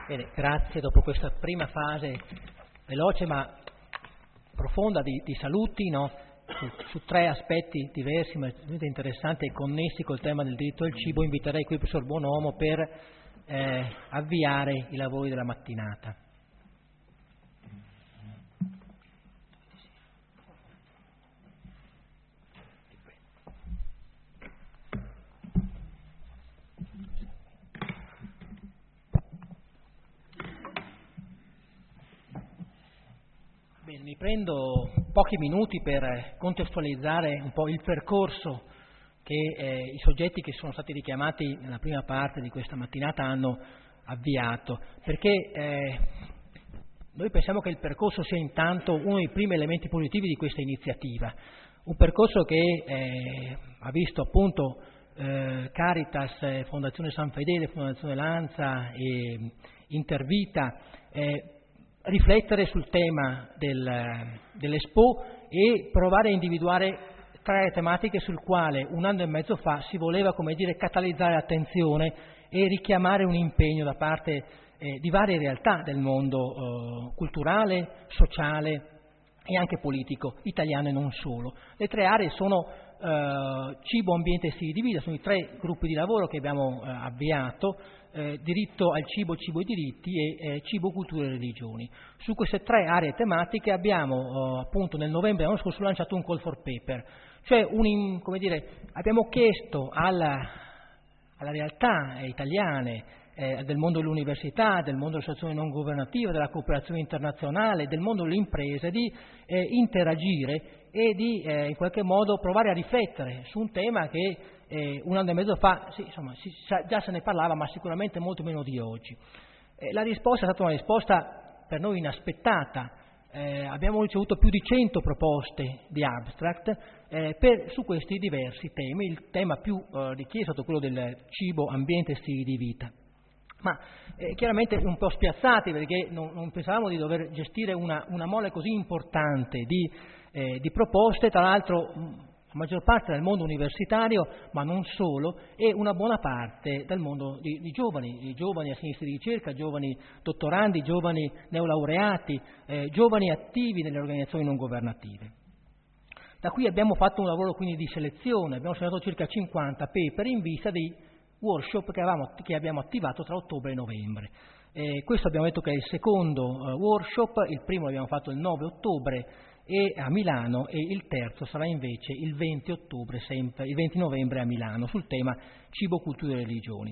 Bene, grazie. Dopo questa prima fase veloce ma profonda di saluti, no? Su tre aspetti diversi ma interessanti e connessi col tema del diritto al cibo, inviterei qui il professor Buonomo per avviare i lavori della mattinata. Bene, mi prendo pochi minuti per contestualizzare un po' il percorso che i soggetti che sono stati richiamati nella prima parte di questa mattinata hanno avviato, perché noi pensiamo che il percorso sia intanto uno dei primi elementi positivi di questa iniziativa, un percorso che ha visto appunto Caritas, Fondazione San Fedele, Fondazione Lanza e Intervita riflettere sul tema dell'Expo e provare a individuare tre tematiche sul quale un anno e mezzo fa si voleva, come dire, catalizzare l'attenzione e richiamare un impegno da parte di varie realtà del mondo culturale, sociale e anche politico, italiano e non solo. Le tre aree sono cibo, ambiente e stili di vita, sono i tre gruppi di lavoro che abbiamo avviato, diritto al cibo, cibo e diritti e cibo, cultura e religioni. Su queste tre aree tematiche abbiamo appunto nel novembre dell'anno scorso lanciato un call for paper, cioè abbiamo chiesto alle realtà italiane del mondo dell'università, del mondo delle associazioni non governative, della cooperazione internazionale, del mondo delle imprese di interagire e di in qualche modo provare a riflettere su un tema che un anno e mezzo fa già se ne parlava, ma sicuramente molto meno di oggi. La risposta è stata una risposta per noi inaspettata. Abbiamo ricevuto più di 100 proposte di abstract su questi diversi temi. Il tema più richiesto è stato quello del cibo, ambiente e stili di vita. Ma chiaramente un po' spiazzati perché non pensavamo di dover gestire una mole così importante di proposte, tra l'altro la maggior parte del mondo universitario, ma non solo, e una buona parte del mondo di giovani a sinistra di ricerca, giovani dottorandi, giovani neolaureati, giovani attivi nelle organizzazioni non governative. Da qui abbiamo fatto un lavoro quindi di selezione, abbiamo selezionato circa 50 paper in vista dei workshop che abbiamo attivato tra ottobre e novembre. Questo abbiamo detto che è il secondo workshop, il primo l'abbiamo fatto il 9 ottobre a Milano e il terzo sarà invece il 20 novembre a Milano sul tema cibo, cultura e religioni.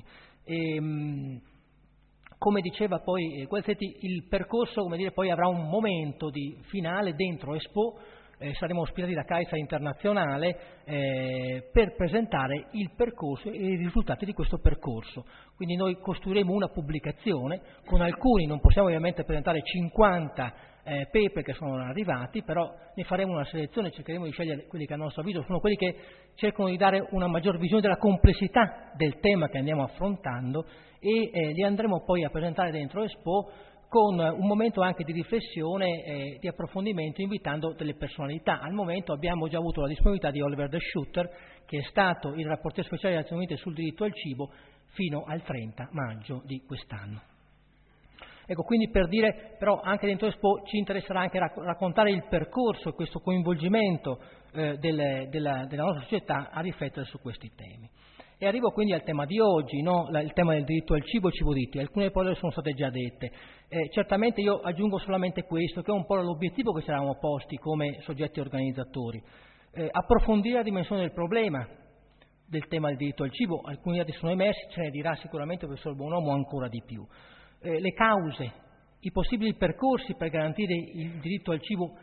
Come diceva poi Gualzetti, il percorso poi avrà un momento di finale dentro Expo. Saremo ospitati da Caritas Internazionale per presentare il percorso e i risultati di questo percorso. Quindi noi costruiremo una pubblicazione, con alcuni non possiamo ovviamente presentare 50 paper che sono arrivati, però ne faremo una selezione, cercheremo di scegliere quelli che a nostro avviso sono quelli che cercano di dare una maggior visione della complessità del tema che andiamo affrontando e li andremo poi a presentare dentro Expo con un momento anche di riflessione e di approfondimento, invitando delle personalità. Al momento abbiamo già avuto la disponibilità di Oliver De Schutter, che è stato il rapportore speciale delle Nazioni Unite sul diritto al cibo fino al 30 maggio di quest'anno. Ecco, quindi per dire, però anche dentro Expo ci interesserà anche raccontare il percorso e questo coinvolgimento della nostra società a riflettere su questi temi. E arrivo quindi al tema di oggi, no? Il tema del diritto al cibo e cibo diritti. Alcune parole sono state già dette. Certamente io aggiungo solamente questo, che è un po' l'obiettivo che ci eravamo posti come soggetti organizzatori. Approfondire la dimensione del problema del tema del diritto al cibo. Alcuni dati sono emersi, ce ne dirà sicuramente il professor Buonomo ancora di più. Le cause, i possibili percorsi per garantire il diritto al cibo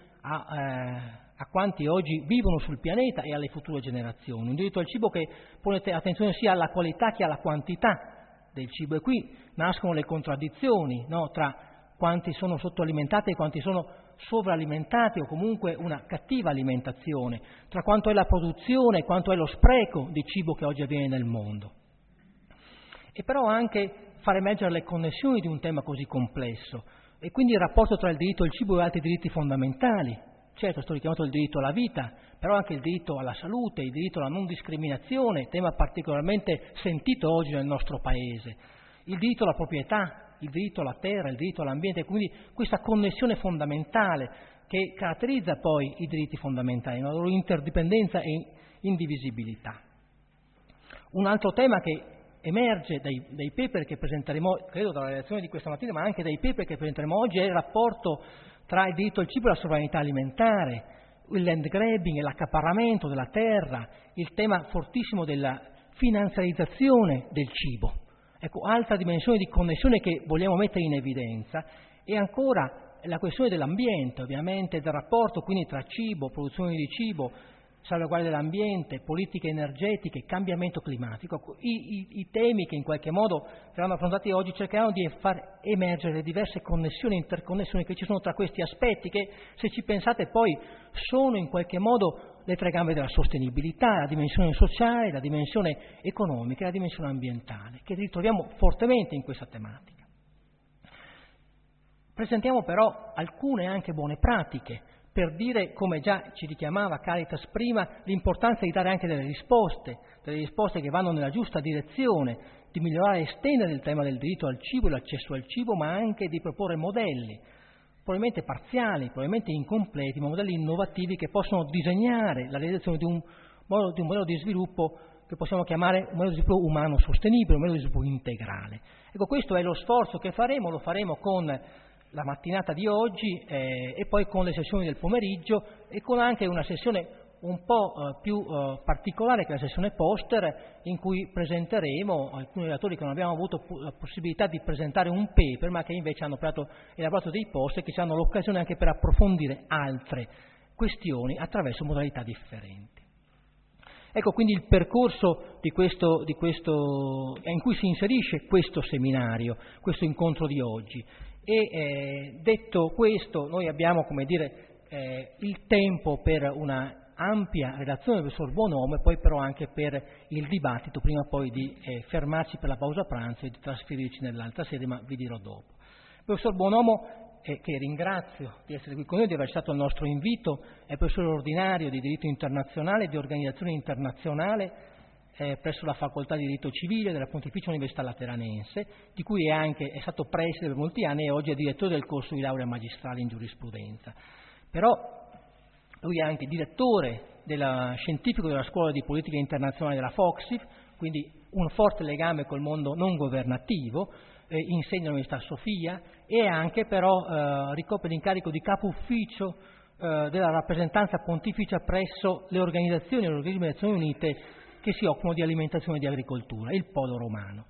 a quanti oggi vivono sul pianeta e alle future generazioni. Un diritto al cibo che pone attenzione sia alla qualità che alla quantità del cibo. E qui nascono le contraddizioni, no? Tra quanti sono sottoalimentati e quanti sono sovralimentati o comunque una cattiva alimentazione, tra quanto è la produzione e quanto è lo spreco di cibo che oggi avviene nel mondo. E però anche far emergere le connessioni di un tema così complesso e quindi il rapporto tra il diritto al cibo e altri diritti fondamentali. Certo, sto richiamando il diritto alla vita, però anche il diritto alla salute, il diritto alla non discriminazione, tema particolarmente sentito oggi nel nostro Paese. il diritto alla proprietà, il diritto alla terra, il diritto all'ambiente, quindi questa connessione fondamentale che caratterizza poi i diritti fondamentali, la loro interdipendenza e indivisibilità. Un altro tema che emerge dai paper che presenteremo, credo dalla relazione di questa mattina, ma anche dai paper che presenteremo oggi, è il rapporto tra il diritto al cibo e la sovranità alimentare, il land grabbing e l'accaparramento della terra, il tema fortissimo della finanziarizzazione del cibo. Ecco, altra dimensione di connessione che vogliamo mettere in evidenza, e ancora la questione dell'ambiente, ovviamente, del rapporto quindi tra cibo, produzione di cibo, salvaguardia dell'ambiente, politiche energetiche, cambiamento climatico. I temi che in qualche modo saranno affrontati oggi cercheranno di far emergere le diverse connessioni e interconnessioni che ci sono tra questi aspetti che, se ci pensate, poi sono in qualche modo le tre gambe della sostenibilità, la dimensione sociale, la dimensione economica e la dimensione ambientale, che ritroviamo fortemente in questa tematica. Presentiamo però alcune anche buone pratiche per dire, come già ci richiamava Caritas prima, l'importanza di dare anche delle risposte che vanno nella giusta direzione, di migliorare e estendere il tema del diritto al cibo e l'accesso al cibo, ma anche di proporre modelli, probabilmente parziali, probabilmente incompleti, ma modelli innovativi che possono disegnare la realizzazione di un modello di sviluppo che possiamo chiamare un modello di sviluppo umano sostenibile, un modello di sviluppo integrale. Ecco, questo è lo sforzo che faremo, lo faremo con la mattinata di oggi e poi con le sessioni del pomeriggio e con anche una sessione un po' più particolare che la sessione poster, in cui presenteremo alcuni relatori che non abbiamo avuto la possibilità di presentare un paper, ma che invece hanno elaborato dei poster che ci hanno l'occasione anche per approfondire altre questioni attraverso modalità differenti. Ecco quindi il percorso in cui si inserisce questo seminario, questo incontro di oggi. E detto questo, noi abbiamo, il tempo per una ampia relazione del professor Buonomo e poi però anche per il dibattito, prima poi di fermarci per la pausa pranzo e di trasferirci nell'altra sede, ma vi dirò dopo. Il professor Buonomo, che ringrazio di essere qui con noi, di aver accettato il nostro invito, è professore ordinario di diritto internazionale e di organizzazione internazionale presso la Facoltà di Diritto Civile della Pontificia Università Lateranense, di cui è stato preside per molti anni e oggi è direttore del corso di laurea magistrale in giurisprudenza. Però lui è anche direttore scientifico della Scuola di Politica Internazionale della FOXIF, quindi un forte legame col mondo non governativo, insegna all'Università Sofia e anche però ricopre l'incarico di capo ufficio della rappresentanza pontificia presso le organizzazioni e gli organismi delle Nazioni Unite che si occupano di alimentazione e di agricoltura, il Polo Romano.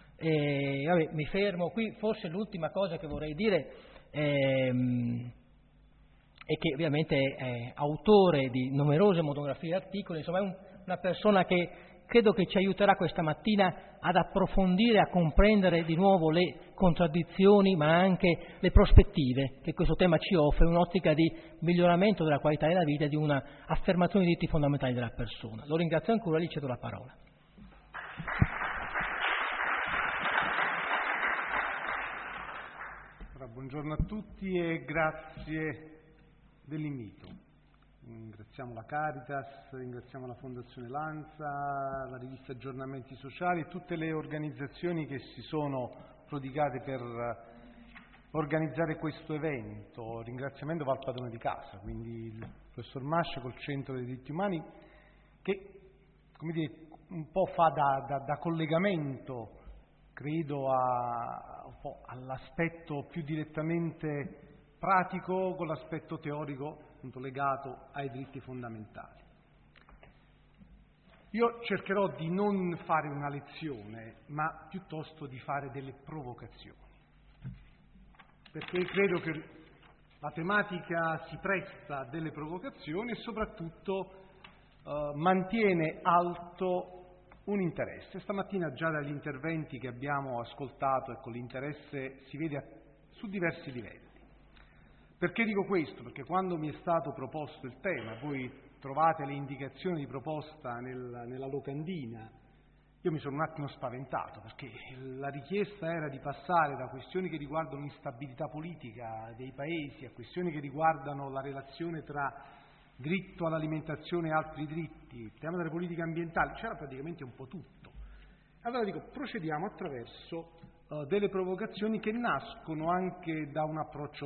Mi fermo qui, forse l'ultima cosa che vorrei dire è che ovviamente è autore di numerose monografie e articoli, insomma è una persona che credo che ci aiuterà questa mattina ad approfondire, a comprendere di nuovo le contraddizioni ma anche le prospettive che questo tema ci offre, un'ottica di miglioramento della qualità della vita e di una affermazione dei diritti fondamentali della persona. Lo ringrazio ancora e gli cedo la parola. Buongiorno a tutti e grazie dell'invito. Ringraziamo la Caritas, ringraziamo la Fondazione Lanza, la rivista Aggiornamenti Sociali e tutte le organizzazioni che si sono prodigate per organizzare questo evento. Ringraziamento va al padrone di casa, quindi il professor Mascia col Centro dei Diritti Umani, che un po' fa da collegamento, credo, un po' all'aspetto più direttamente pratico con l'aspetto teorico appunto legato ai diritti fondamentali. Io cercherò di non fare una lezione, ma piuttosto di fare delle provocazioni, perché credo che la tematica si presta a delle provocazioni e soprattutto mantiene alto un interesse. Stamattina già dagli interventi che abbiamo ascoltato, l'interesse si vede su diversi livelli. Perché dico questo? Perché quando mi è stato proposto il tema, voi trovate le indicazioni di proposta nella locandina, io mi sono un attimo spaventato, perché la richiesta era di passare da questioni che riguardano l'instabilità politica dei paesi a questioni che riguardano la relazione tra diritto all'alimentazione e altri diritti, il tema delle politiche ambientali, c'era praticamente un po' tutto. Allora dico, procediamo attraverso delle provocazioni che nascono anche da un approccio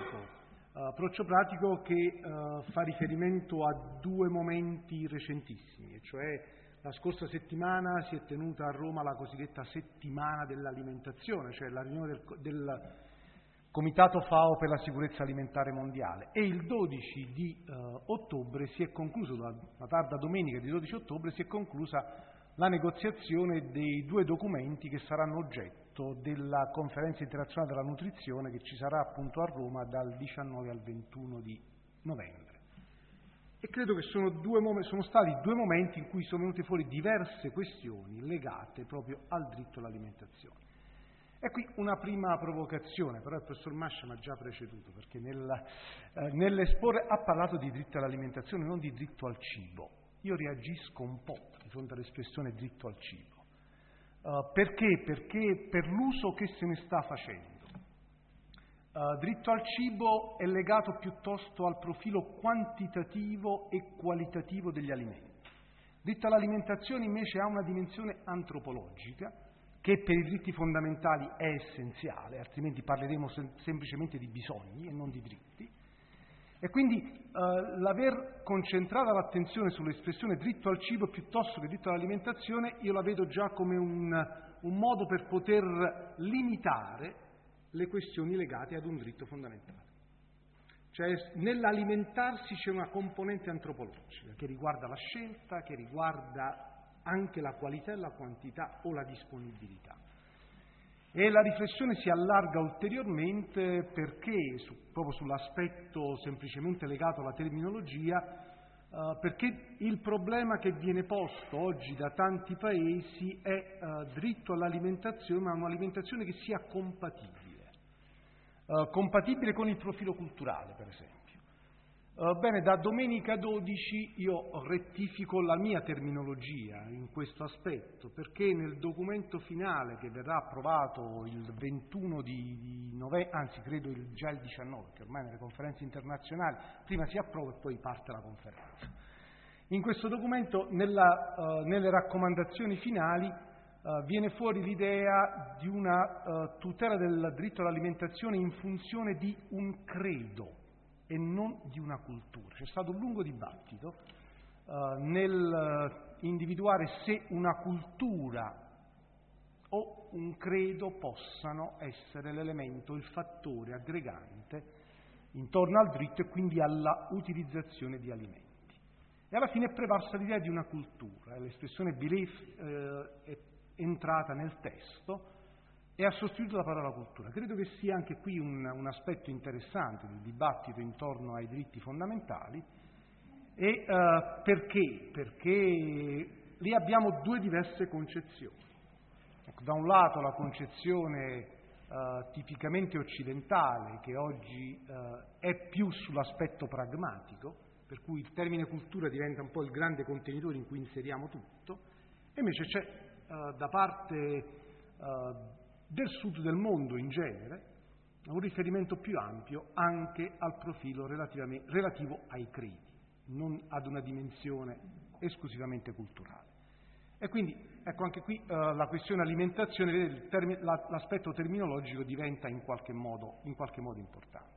pratico che fa riferimento a due momenti recentissimi, e cioè la scorsa settimana si è tenuta a Roma la cosiddetta settimana dell'alimentazione, cioè la riunione del Comitato FAO per la sicurezza alimentare mondiale, e il 12 di ottobre si è concluso, la tarda domenica di 12 ottobre si è conclusa la negoziazione dei due documenti che saranno oggetto della conferenza internazionale della nutrizione che ci sarà appunto a Roma dal 19 al 21 di novembre. E credo che sono stati due momenti in cui sono venute fuori diverse questioni legate proprio al diritto all'alimentazione. E qui una prima provocazione, però il professor Mascia mi ha già preceduto, perché nell'esporre ha parlato di diritto all'alimentazione, non di diritto al cibo. Io reagisco un po' di fronte all'espressione diritto al cibo. Perché? Perché per l'uso che se ne sta facendo. Diritto al cibo è legato piuttosto al profilo quantitativo e qualitativo degli alimenti. Diritto all'alimentazione invece ha una dimensione antropologica che per i diritti fondamentali è essenziale, altrimenti parleremo semplicemente di bisogni e non di diritti. E quindi l'aver concentrato l'attenzione sull'espressione diritto al cibo piuttosto che diritto all'alimentazione io la vedo già come un modo per poter limitare le questioni legate ad un diritto fondamentale. Cioè nell'alimentarsi c'è una componente antropologica che riguarda la scelta, che riguarda anche la qualità e la quantità o la disponibilità. E la riflessione si allarga ulteriormente perché, proprio sull'aspetto semplicemente legato alla terminologia, perché il problema che viene posto oggi da tanti paesi è diritto all'alimentazione, ma un'alimentazione che sia compatibile con il profilo culturale, per esempio. Bene, da domenica 12 io rettifico la mia terminologia in questo aspetto, perché nel documento finale che verrà approvato il 21 di novembre, anzi credo già il 19, che ormai nelle conferenze internazionali prima si approva e poi parte la conferenza. In questo documento, nelle raccomandazioni finali, viene fuori l'idea di una tutela del diritto all'alimentazione in funzione di un credo e non di una cultura. C'è stato un lungo dibattito nel individuare se una cultura o un credo possano essere l'elemento, il fattore aggregante intorno al diritto e quindi alla utilizzazione di alimenti. E alla fine è prevalsa l'idea di una cultura, l'espressione belief è entrata nel testo e ha sostituito la parola cultura. Credo che sia anche qui un aspetto interessante del dibattito intorno ai diritti fondamentali. E perché? Perché lì abbiamo due diverse concezioni. Ecco, da un lato la concezione tipicamente occidentale, che oggi è più sull'aspetto pragmatico, per cui il termine cultura diventa un po' il grande contenitore in cui inseriamo tutto, e invece c'è da parte del sud del mondo in genere un riferimento più ampio anche al profilo relativo ai credi, non ad una dimensione esclusivamente culturale. E quindi, ecco, anche qui la questione alimentazione, l'aspetto terminologico diventa in qualche modo importante.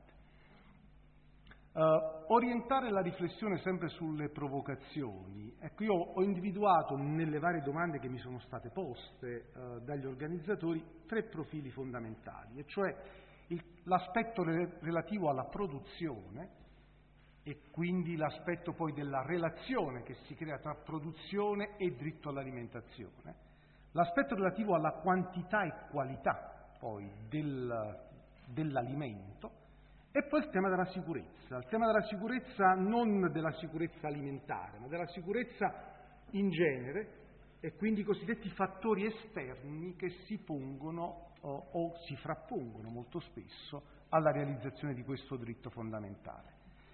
Orientare la riflessione sempre sulle provocazioni. Ecco, io ho individuato nelle varie domande che mi sono state poste dagli organizzatori 3 profili fondamentali, e cioè l'aspetto relativo alla produzione e quindi l'aspetto poi della relazione che si crea tra produzione e diritto all'alimentazione, l'aspetto relativo alla quantità e qualità poi dell'alimento, e poi il tema della sicurezza non della sicurezza alimentare, ma della sicurezza in genere, e quindi i cosiddetti fattori esterni che si pongono o si frappongono molto spesso alla realizzazione di questo diritto fondamentale.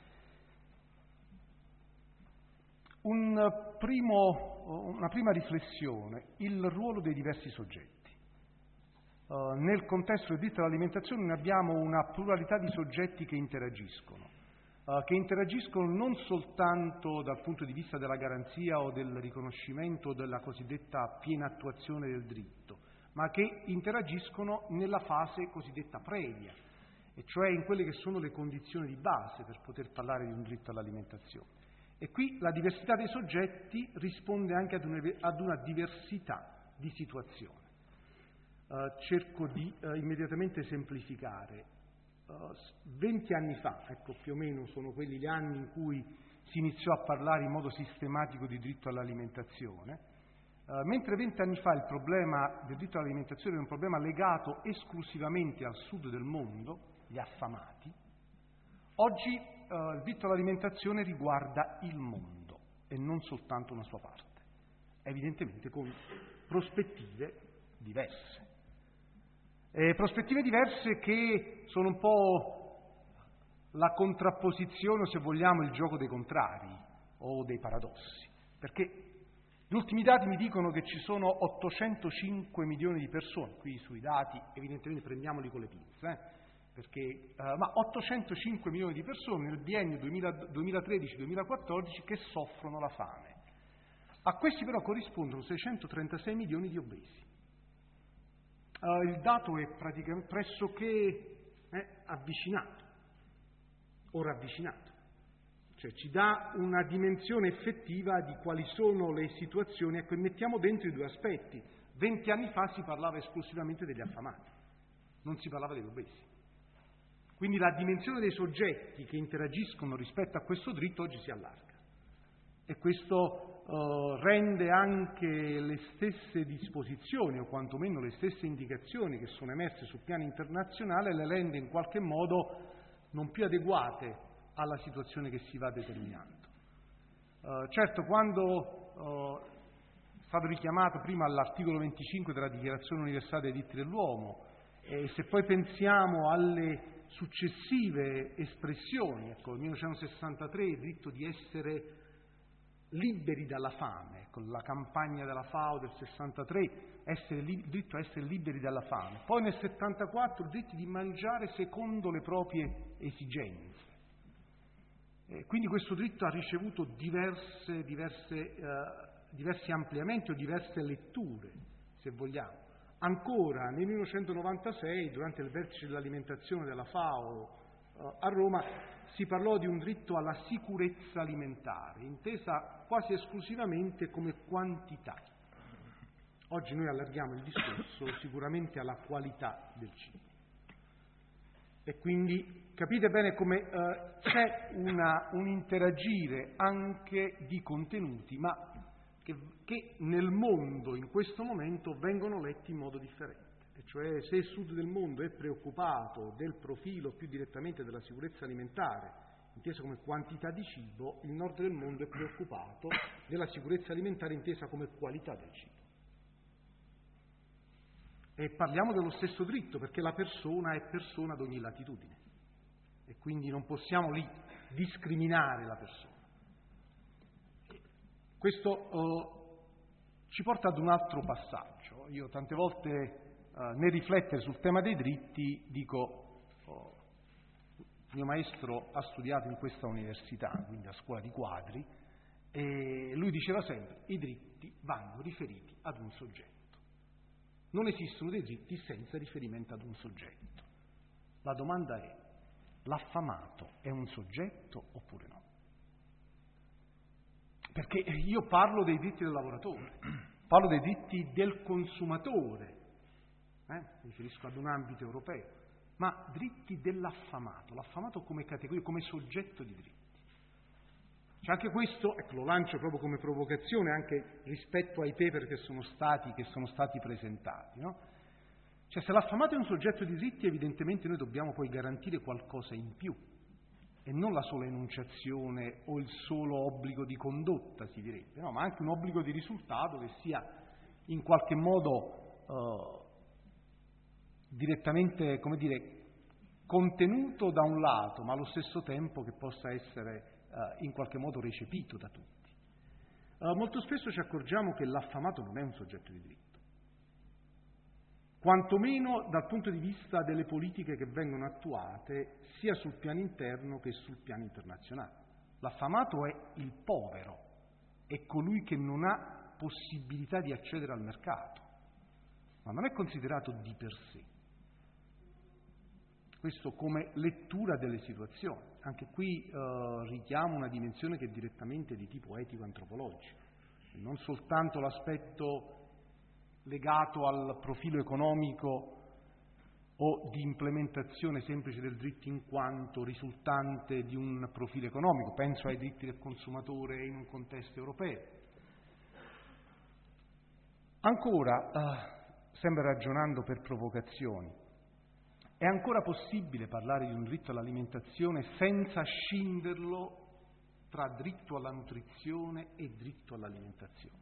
Una prima riflessione, il ruolo dei diversi soggetti. Nel contesto del diritto all'alimentazione noi abbiamo una pluralità di soggetti che interagiscono non soltanto dal punto di vista della garanzia o del riconoscimento della cosiddetta piena attuazione del diritto, ma che interagiscono nella fase cosiddetta previa, e cioè in quelle che sono le condizioni di base per poter parlare di un diritto all'alimentazione. E qui la diversità dei soggetti risponde anche ad una diversità di situazione. Cerco di immediatamente semplificare. 20 anni fa, ecco, più o meno sono quelli gli anni in cui si iniziò a parlare in modo sistematico di diritto all'alimentazione, mentre 20 anni fa il problema del diritto all'alimentazione è un problema legato esclusivamente al sud del mondo, gli affamati, oggi il diritto all'alimentazione riguarda il mondo e non soltanto una sua parte, evidentemente con prospettive diverse. Prospettive diverse che sono un po' la contrapposizione, o se vogliamo il gioco dei contrari o dei paradossi, perché gli ultimi dati mi dicono che ci sono 805 milioni di persone, qui sui dati evidentemente prendiamoli con le pinze, ma 805 milioni di persone nel biennio 2013-2014 che soffrono la fame. A questi però corrispondono 636 milioni di obesi. Il dato è praticamente pressoché avvicinato, o ravvicinato, cioè ci dà una dimensione effettiva di quali sono le situazioni. Ecco, mettiamo dentro i due aspetti. 20 anni fa si parlava esclusivamente degli affamati, non si parlava degli obesi. Quindi la dimensione dei soggetti che interagiscono rispetto a questo diritto oggi si allarga. E questo rende anche le stesse disposizioni, o quantomeno le stesse indicazioni che sono emerse sul piano internazionale, le rende in qualche modo non più adeguate alla situazione che si va determinando. Certo, quando è stato richiamato prima all'articolo 25 della Dichiarazione Universale dei Diritti dell'Uomo, e se poi pensiamo alle successive espressioni, ecco, il 1963, il diritto di essere liberi dalla fame, con la campagna della FAO del 63, il diritto a essere liberi dalla fame. Poi nel 74 il diritto di mangiare secondo le proprie esigenze. Quindi questo diritto ha ricevuto diversi ampliamenti o diverse letture, se vogliamo. Ancora nel 1996, durante il vertice dell'alimentazione della FAO a Roma, si parlò di un diritto alla sicurezza alimentare, intesa quasi esclusivamente come quantità. Oggi noi allarghiamo il discorso sicuramente alla qualità del cibo. E quindi capite bene come c'è un interagire anche di contenuti, ma che nel mondo in questo momento vengono letti in modo differente. Cioè, se il sud del mondo è preoccupato del profilo più direttamente della sicurezza alimentare, intesa come quantità di cibo, il nord del mondo è preoccupato della sicurezza alimentare intesa come qualità del cibo. E parliamo dello stesso diritto, perché la persona è persona ad ogni latitudine e quindi non possiamo lì discriminare la persona. Questo ci porta ad un altro passaggio. Io tante volte nel riflettere sul tema dei diritti dico, mio maestro ha studiato in questa università, quindi a scuola di quadri, e lui diceva sempre: i diritti vanno riferiti ad un soggetto. Non esistono dei diritti senza riferimento ad un soggetto. La domanda è: l'affamato è un soggetto oppure no? Perché io parlo dei diritti del lavoratore, parlo dei diritti del consumatore, mi riferisco ad un ambito europeo, ma diritti dell'affamato, l'affamato come categoria, come soggetto di diritti. Cioè anche questo, ecco, lo lancio proprio come provocazione anche rispetto ai paper che sono stati presentati, no? Cioè, se l'affamato è un soggetto di diritti, evidentemente noi dobbiamo poi garantire qualcosa in più, e non la sola enunciazione o il solo obbligo di condotta, si direbbe, no? Ma anche un obbligo di risultato che sia in qualche modo direttamente, come dire, contenuto da un lato, ma allo stesso tempo che possa essere in qualche modo recepito da tutti. Molto spesso ci accorgiamo che l'affamato non è un soggetto di diritto, quantomeno dal punto di vista delle politiche che vengono attuate sia sul piano interno che sul piano internazionale. L'affamato è il povero, è colui che non ha possibilità di accedere al mercato. ma non è considerato di per sé. Questo come lettura delle situazioni. Anche qui richiamo una dimensione che è direttamente di tipo etico-antropologico, non soltanto l'aspetto legato al profilo economico o di implementazione semplice del diritto in quanto risultante di un profilo economico, penso ai diritti del consumatore in un contesto europeo. Ancora, sempre ragionando per provocazioni, è ancora possibile parlare di un diritto all'alimentazione senza scinderlo tra diritto alla nutrizione e diritto all'alimentazione?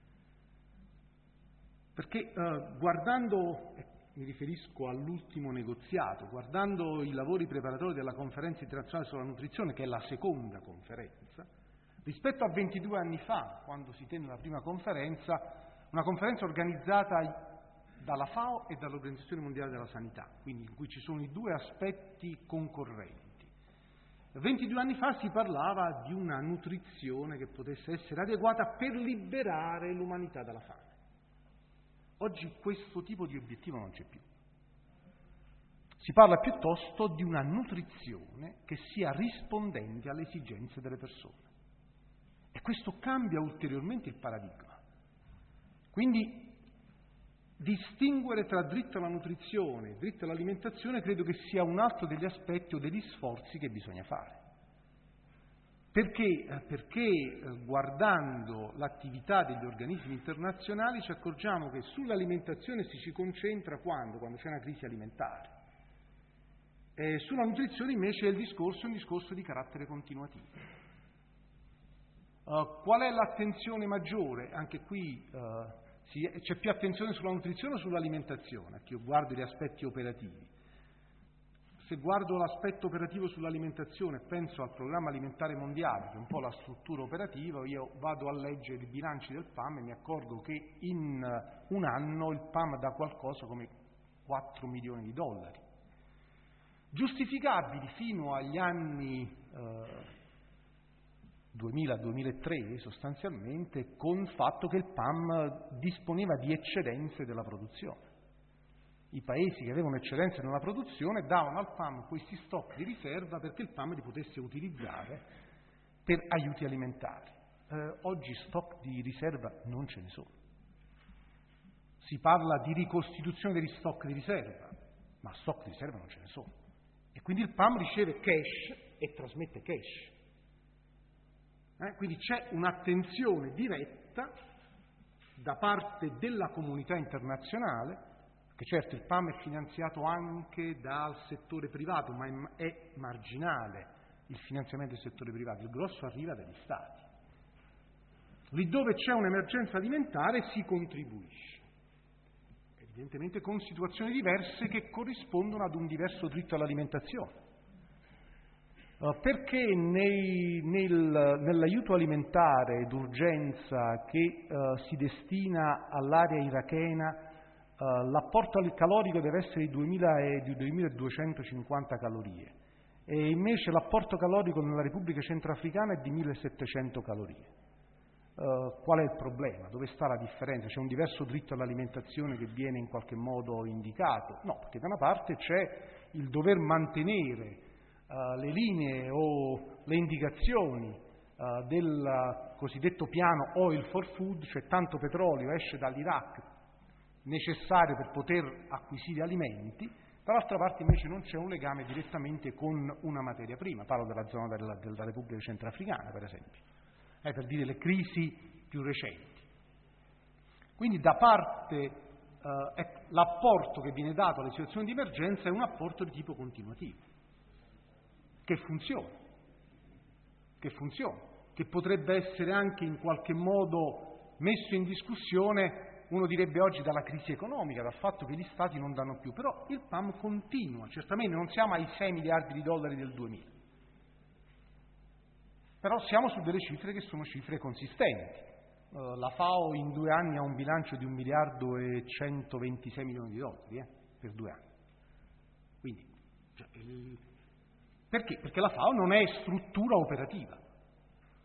Perché guardando, mi riferisco all'ultimo negoziato, guardando i lavori preparatori della conferenza internazionale sulla nutrizione, che è la seconda conferenza, rispetto a 22 anni fa, quando si tenne la prima conferenza, una conferenza organizzata dalla FAO e dall'Organizzazione Mondiale della Sanità, quindi in cui ci sono i due aspetti concorrenti. 22 anni fa si parlava di una nutrizione che potesse essere adeguata per liberare l'umanità dalla fame. Oggi questo tipo di obiettivo non c'è più. Si parla piuttosto di una nutrizione che sia rispondente alle esigenze delle persone. E questo cambia ulteriormente il paradigma. Quindi distinguere tra diritto alla nutrizione e diritto all'alimentazione credo che sia un altro degli aspetti o degli sforzi che bisogna fare. Perché? Perché guardando l'attività degli organismi internazionali ci accorgiamo che sull'alimentazione ci concentra quando c'è una crisi alimentare. Sulla nutrizione invece il discorso è un discorso di carattere continuativo. Qual è l'attenzione maggiore? Anche qui c'è più attenzione sulla nutrizione o sull'alimentazione? Che io guardo gli aspetti operativi. Se guardo l'aspetto operativo sull'alimentazione e penso al programma alimentare mondiale, che è un po' la struttura operativa, io vado a leggere i bilanci del PAM e mi accorgo che in un anno il PAM dà qualcosa come 4 milioni di dollari, giustificabili fino agli anni 2000-2003 sostanzialmente con il fatto che il PAM disponeva di eccedenze della produzione. I paesi che avevano eccedenze nella produzione davano al PAM questi stock di riserva perché il PAM li potesse utilizzare per aiuti alimentari. Oggi stock di riserva non ce ne sono. Si parla di ricostituzione degli stock di riserva, ma stock di riserva non ce ne sono. E quindi il PAM riceve cash e trasmette cash. Quindi c'è un'attenzione diretta da parte della comunità internazionale, che certo il PAM è finanziato anche dal settore privato, ma è marginale il finanziamento del settore privato, il grosso arriva dagli Stati. Lì dove c'è un'emergenza alimentare si contribuisce, evidentemente con situazioni diverse che corrispondono ad un diverso diritto all'alimentazione. Perché nell'aiuto alimentare d'urgenza che si destina all'area irachena l'apporto calorico deve essere di 2250 calorie e invece l'apporto calorico nella Repubblica Centroafricana è di 1700 calorie. Qual è il problema? Dove sta la differenza? C'è un diverso diritto all'alimentazione che viene in qualche modo indicato? No, perché da una parte c'è il dover mantenere le linee o le indicazioni del cosiddetto piano Oil for Food, cioè tanto petrolio esce dall'Iraq necessario per poter acquisire alimenti, dall'altra parte invece non c'è un legame direttamente con una materia prima, parlo della zona della Repubblica Centroafricana per esempio, per dire le crisi più recenti. Quindi da parte l'apporto che viene dato alle situazioni di emergenza è un apporto di tipo continuativo, che funziona, che potrebbe essere anche in qualche modo messo in discussione, uno direbbe oggi dalla crisi economica, dal fatto che gli Stati non danno più, però il PAM continua, certamente non siamo ai 6 miliardi di dollari del 2000, però siamo su delle cifre che sono cifre consistenti. La FAO in 2 anni ha un bilancio di 1 miliardo e 126 milioni di dollari per 2 anni. Quindi, perché? Perché la FAO non è struttura operativa.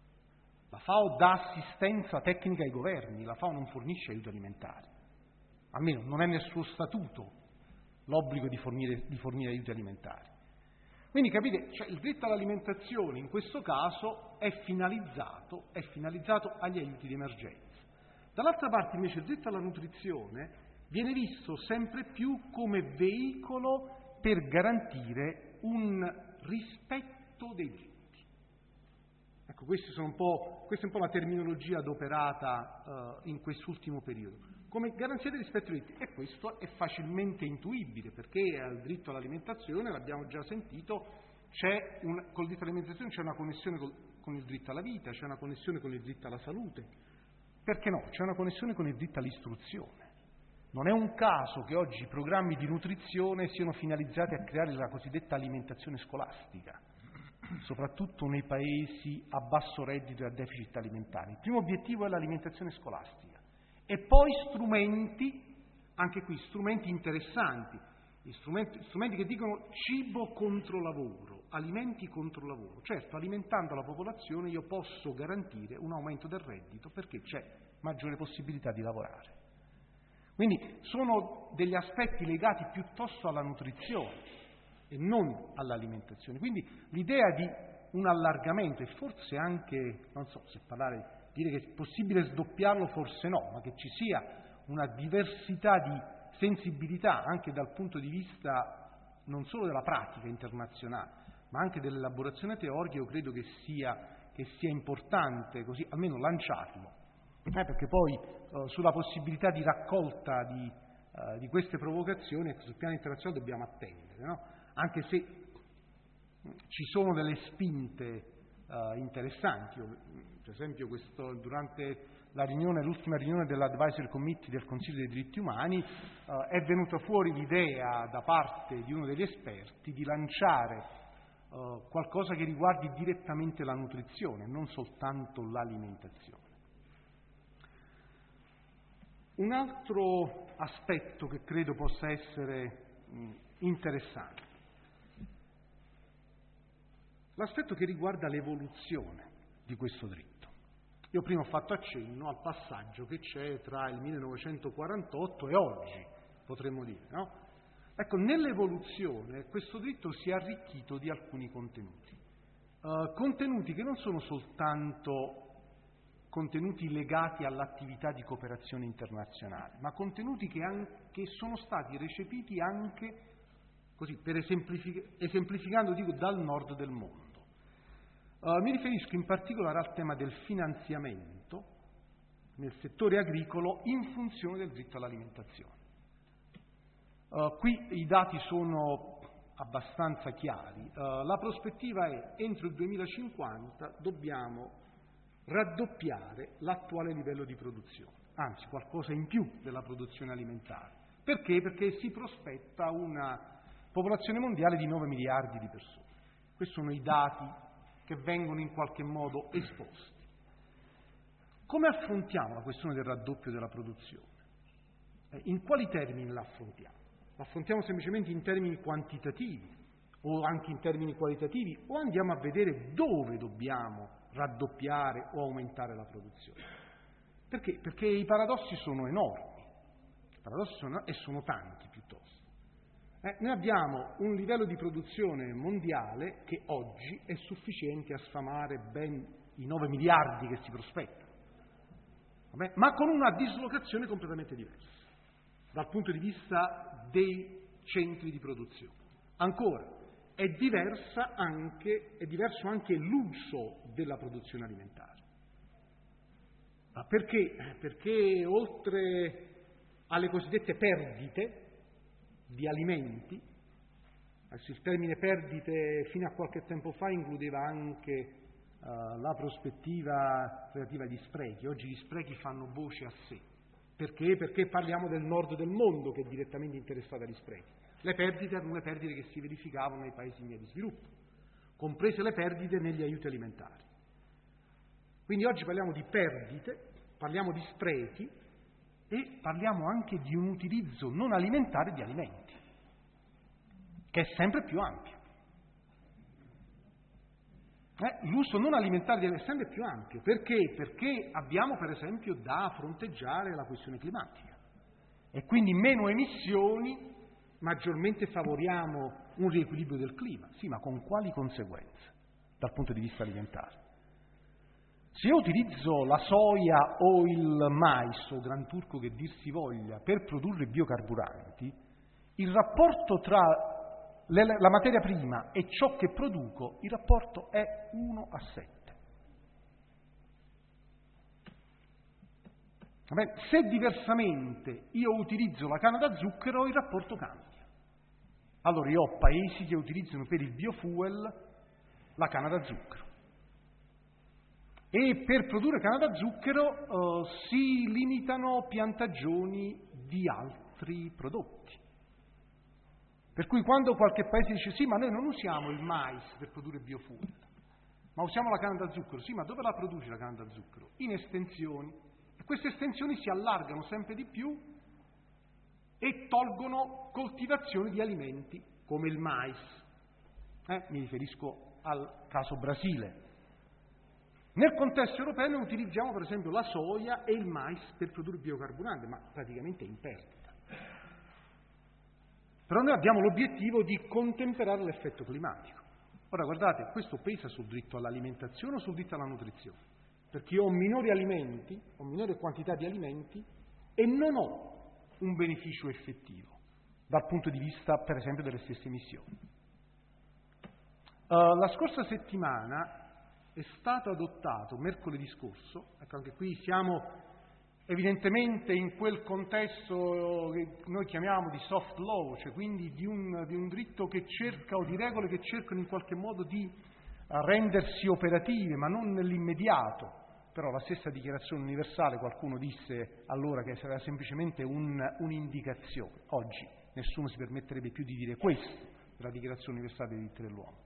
La FAO dà assistenza tecnica ai governi, la FAO non fornisce aiuto alimentare. almeno non è nel suo statuto l'obbligo di fornire aiuti alimentari. Quindi capite, cioè, il diritto all'alimentazione in questo caso è finalizzato agli aiuti di emergenza. Dall'altra parte invece il diritto alla nutrizione viene visto sempre più come veicolo per garantire un rispetto dei diritti. Ecco, questa è un po' la terminologia adoperata in quest'ultimo periodo. Come garanzia del rispetto dei diritti, e questo è facilmente intuibile, perché al diritto all'alimentazione, l'abbiamo già sentito, col diritto all'alimentazione c'è una connessione con il diritto alla vita, c'è una connessione con il diritto alla salute. Perché no? C'è una connessione con il diritto all'istruzione. Non è un caso che oggi i programmi di nutrizione siano finalizzati a creare la cosiddetta alimentazione scolastica, soprattutto nei paesi a basso reddito e a deficit alimentare. Il primo obiettivo è l'alimentazione scolastica e poi strumenti, anche qui strumenti interessanti, strumenti che dicono cibo contro lavoro, alimenti contro lavoro. Certo, alimentando la popolazione io posso garantire un aumento del reddito perché c'è maggiore possibilità di lavorare. Quindi sono degli aspetti legati piuttosto alla nutrizione e non all'alimentazione. Quindi l'idea di un allargamento e forse anche, non so se dire che è possibile sdoppiarlo, forse no, ma che ci sia una diversità di sensibilità anche dal punto di vista non solo della pratica internazionale, ma anche dell'elaborazione teorica, io credo che sia importante così almeno lanciarlo, perché poi sulla possibilità di raccolta di queste provocazioni sul piano internazionale dobbiamo attendere, no? Anche se ci sono delle spinte interessanti. Per esempio durante l'ultima riunione dell'Advisory Committee del Consiglio dei diritti umani è venuta fuori l'idea da parte di uno degli esperti di lanciare qualcosa che riguardi direttamente la nutrizione, non soltanto l'alimentazione. Un altro aspetto che credo possa essere interessante, l'aspetto che riguarda l'evoluzione di questo diritto. Io prima ho fatto accenno al passaggio che c'è tra il 1948 e oggi, potremmo dire, no? Ecco, nell'evoluzione questo diritto si è arricchito di alcuni contenuti che non sono soltanto contenuti legati all'attività di cooperazione internazionale, ma contenuti che sono stati recepiti anche, così per esemplificando dico, dal nord del mondo. Mi riferisco in particolare al tema del finanziamento nel settore agricolo in funzione del diritto all'alimentazione. Qui i dati sono abbastanza chiari. La prospettiva è entro il 2050 dobbiamo raddoppiare l'attuale livello di produzione, anzi qualcosa in più della produzione alimentare. Perché? Perché si prospetta una popolazione mondiale di 9 miliardi di persone. Questi sono i dati che vengono in qualche modo esposti. Come affrontiamo la questione del raddoppio della produzione? In quali termini la affrontiamo? La affrontiamo semplicemente in termini quantitativi o anche in termini qualitativi, o andiamo a vedere dove dobbiamo raddoppiare o aumentare la produzione? Perché? Perché i paradossi sono enormi, e sono tanti piuttosto. Noi abbiamo un livello di produzione mondiale che oggi è sufficiente a sfamare ben i 9 miliardi che si prospettano, ma con una dislocazione completamente diversa dal punto di vista dei centri di produzione. Ancora, è diverso anche l'uso della produzione alimentare. Perché? Perché oltre alle cosiddette perdite di alimenti, il termine perdite fino a qualche tempo fa includeva anche la prospettiva relativa agli sprechi. Oggi gli sprechi fanno voce a sé. Perché? Perché parliamo del nord del mondo che è direttamente interessato agli sprechi. Le perdite erano le perdite che si verificavano nei paesi in via di sviluppo, comprese le perdite negli aiuti alimentari. Quindi oggi parliamo di perdite, parliamo di sprechi e parliamo anche di un utilizzo non alimentare di alimenti, che è sempre più ampio. L'uso non alimentare è sempre più ampio. Perché? Perché abbiamo per esempio da fronteggiare la questione climatica. e quindi meno emissioni, maggiormente favoriamo un riequilibrio del clima. Sì, ma con quali conseguenze dal punto di vista alimentare? Se io utilizzo la soia o il mais o gran turco che dir si voglia per produrre biocarburanti, il rapporto tra la materia prima e ciò che produco, il rapporto è 1:7. Se diversamente io utilizzo la canna da zucchero, il rapporto cambia. Allora io ho paesi che utilizzano per il biofuel la canna da zucchero. E per produrre canna da zucchero si limitano piantagioni di altri prodotti. Per cui quando qualche paese dice sì, ma noi non usiamo il mais per produrre biofuel, ma usiamo la canna da zucchero, sì, ma dove la produci la canna da zucchero? In estensioni. E queste estensioni si allargano sempre di più e tolgono coltivazioni di alimenti come il mais. Mi riferisco al caso Brasile. Nel contesto europeo noi utilizziamo per esempio la soia e il mais per produrre biocarburanti, ma praticamente in perdita. Però noi abbiamo l'obiettivo di contemperare l'effetto climatico. Ora guardate, questo pesa sul diritto all'alimentazione o sul diritto alla nutrizione? Perché io ho minori alimenti, ho minore quantità di alimenti e non ho un beneficio effettivo dal punto di vista, per esempio, delle stesse emissioni. La scorsa settimana è stato adottato, mercoledì scorso, ecco anche qui siamo evidentemente in quel contesto che noi chiamiamo di soft law, cioè quindi di un diritto che cerca o di regole che cercano in qualche modo di rendersi operative, ma non nell'immediato. Però la stessa dichiarazione universale, qualcuno disse allora che sarà semplicemente un'indicazione. Oggi nessuno si permetterebbe più di dire questo della dichiarazione universale dei diritti dell'uomo.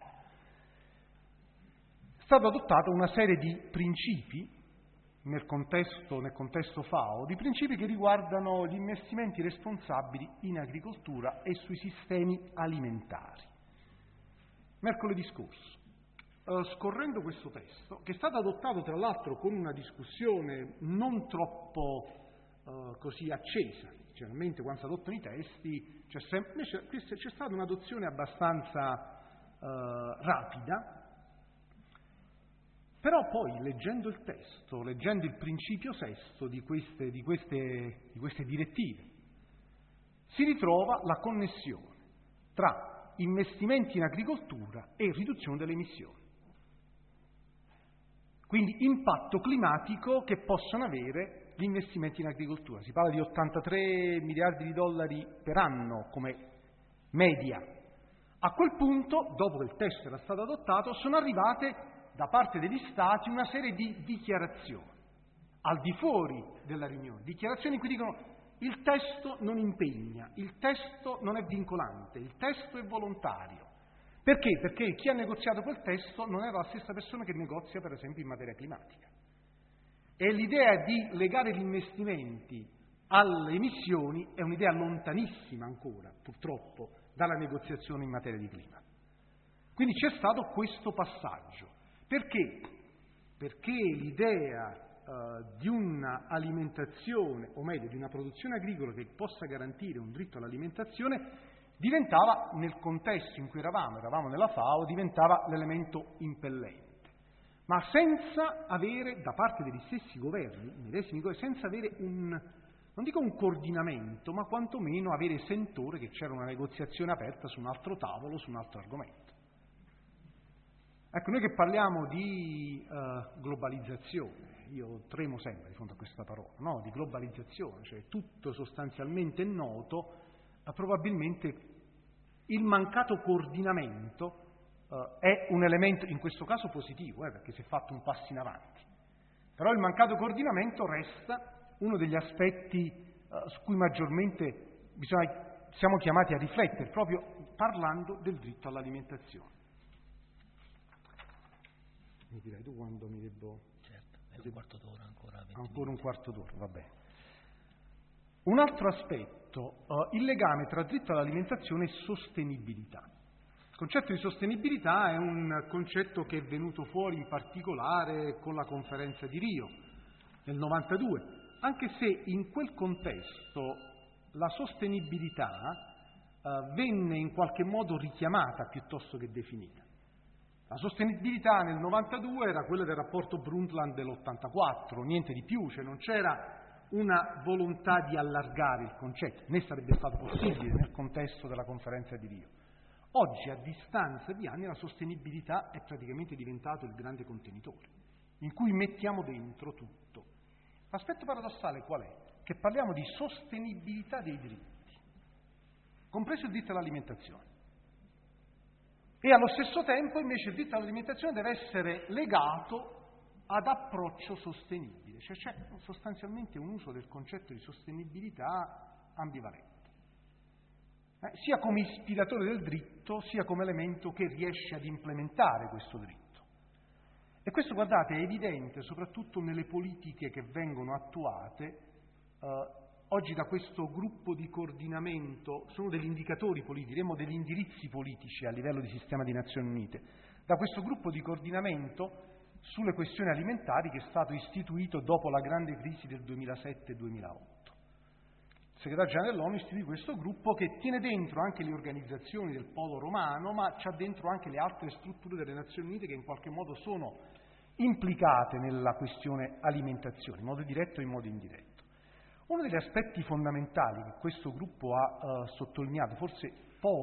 È stata adottata una serie di principi nel contesto FAO, di principi che riguardano gli investimenti responsabili in agricoltura e sui sistemi alimentari. Mercoledì scorso, scorrendo questo testo, che è stato adottato tra l'altro con una discussione non troppo così accesa, generalmente quando si adottano i testi c'è stata un'adozione abbastanza rapida. Però poi, leggendo il testo, leggendo il principio sesto di queste direttive, si ritrova la connessione tra investimenti in agricoltura e riduzione delle emissioni. Quindi impatto climatico che possono avere gli investimenti in agricoltura. Si parla di 83 miliardi di dollari per anno come media. A quel punto, dopo che il testo era stato adottato, sono arrivate da parte degli Stati una serie di dichiarazioni, al di fuori della riunione, dichiarazioni in cui dicono il testo non impegna, il testo non è vincolante, il testo è volontario. Perché? Perché chi ha negoziato quel testo non era la stessa persona che negozia per esempio in materia climatica. E l'idea di legare gli investimenti alle emissioni è un'idea lontanissima ancora, purtroppo, dalla negoziazione in materia di clima. Quindi c'è stato questo passaggio. Perché? Perché l'idea di un'alimentazione, o meglio, di una produzione agricola che possa garantire un diritto all'alimentazione, diventava, nel contesto in cui eravamo nella FAO, diventava l'elemento impellente. Ma senza avere, da parte degli stessi governi, medesimi governi, senza avere non dico un coordinamento, ma quantomeno avere sentore che c'era una negoziazione aperta su un altro tavolo, su un altro argomento. Ecco, noi che parliamo di globalizzazione, io tremo sempre di fronte a questa parola, no? Di globalizzazione, cioè tutto sostanzialmente noto, probabilmente il mancato coordinamento è un elemento, in questo caso positivo, perché si è fatto un passo in avanti, però il mancato coordinamento resta uno degli aspetti su cui maggiormente siamo chiamati a riflettere, proprio parlando del diritto all'alimentazione. Mi direi tu quando mi devo... Certo, è un quarto d'ora ancora. Ancora un quarto d'ora, va bene. Un altro aspetto, il legame tra diritto all'alimentazione e sostenibilità. Il concetto di sostenibilità è un concetto che è venuto fuori in particolare con la conferenza di Rio nel 92, anche se in quel contesto la sostenibilità venne in qualche modo richiamata piuttosto che definita. La sostenibilità nel 92 era quella del rapporto Brundtland dell'84, niente di più, cioè non c'era una volontà di allargare il concetto, né sarebbe stato possibile nel contesto della conferenza di Rio. Oggi, a distanza di anni, la sostenibilità è praticamente diventato il grande contenitore, in cui mettiamo dentro tutto. L'aspetto paradossale qual è? Che parliamo di sostenibilità dei diritti, compreso il diritto all'alimentazione. E allo stesso tempo, invece, il diritto all'alimentazione deve essere legato ad approccio sostenibile, cioè c'è sostanzialmente un uso del concetto di sostenibilità ambivalente, sia come ispiratore del diritto, sia come elemento che riesce ad implementare questo diritto. E questo, guardate, è evidente soprattutto nelle politiche che vengono attuate oggi da questo gruppo di coordinamento. Sono degli indicatori politici, diremmo degli indirizzi politici a livello di sistema di Nazioni Unite, da questo gruppo di coordinamento sulle questioni alimentari che è stato istituito dopo la grande crisi del 2007-2008. Il segretario generale dell'ONU istituì questo gruppo che tiene dentro anche le organizzazioni del Polo Romano, ma c'ha dentro anche le altre strutture delle Nazioni Unite che in qualche modo sono implicate nella questione alimentazione, in modo diretto e in modo indiretto. Uno degli aspetti fondamentali che questo gruppo ha sottolineato, forse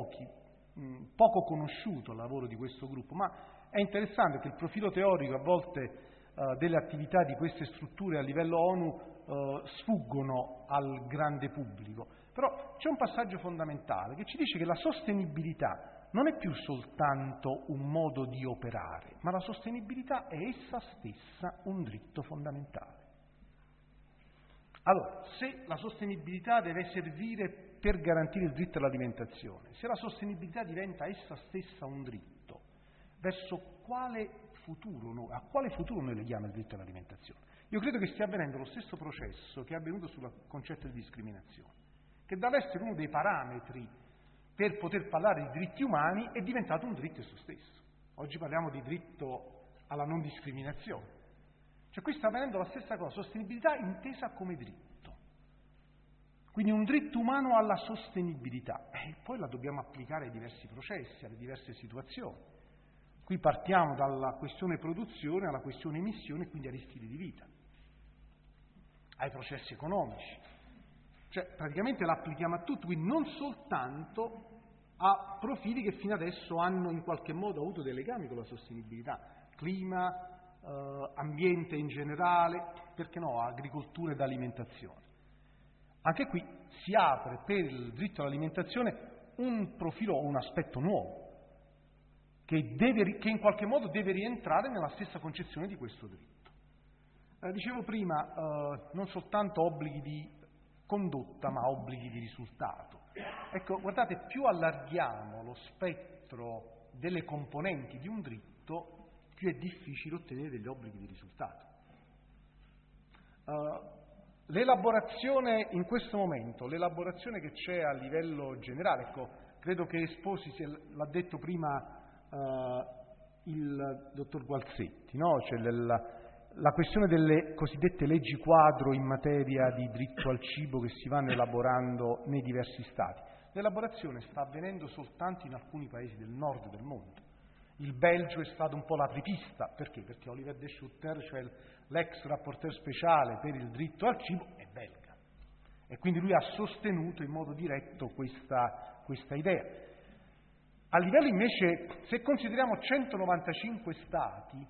poco conosciuto il lavoro di questo gruppo, ma è interessante che il profilo teorico a volte delle attività di queste strutture a livello ONU sfuggono al grande pubblico, però c'è un passaggio fondamentale che ci dice che la sostenibilità non è più soltanto un modo di operare, ma la sostenibilità è essa stessa un diritto fondamentale. Allora, se la sostenibilità deve servire per garantire il diritto all'alimentazione, se la sostenibilità diventa essa stessa un diritto, verso a quale futuro noi leghiamo il diritto all'alimentazione? Io credo che stia avvenendo lo stesso processo che è avvenuto sul concetto di discriminazione, che deve essere uno dei parametri per poter parlare di diritti umani, è diventato un diritto esso stesso. Oggi parliamo di diritto alla non discriminazione. Cioè qui sta avvenendo la stessa cosa, sostenibilità intesa come diritto. Quindi un diritto umano alla sostenibilità. E poi la dobbiamo applicare ai diversi processi, alle diverse situazioni. Qui partiamo dalla questione produzione alla questione emissione, quindi agli stili di vita, ai processi economici. Cioè praticamente la applichiamo a tutto, quindi non soltanto a profili che fino adesso hanno in qualche modo avuto dei legami con la sostenibilità, clima, ambiente in generale, perché no, agricoltura ed alimentazione. Anche qui si apre per il diritto all'alimentazione un profilo o un aspetto nuovo, che in qualche modo deve rientrare nella stessa concezione di questo diritto. Dicevo prima, non soltanto obblighi di condotta, ma obblighi di risultato. Ecco, guardate, più allarghiamo lo spettro delle componenti di un diritto, più è difficile ottenere degli obblighi di risultato. L'elaborazione in questo momento, l'elaborazione che c'è a livello generale, ecco, credo che Esposi, l'ha detto prima il dottor Gualzetti, no? Cioè la questione delle cosiddette leggi quadro in materia di diritto al cibo che si vanno elaborando nei diversi Stati. L'elaborazione sta avvenendo soltanto in alcuni paesi del nord del mondo. Il Belgio è stato un po' l'apripista, perché? Perché Oliver de Schutter, cioè l'ex rapporteur speciale per il diritto al cibo, è belga. E quindi lui ha sostenuto in modo diretto questa idea. A livello invece, se consideriamo 195 Stati,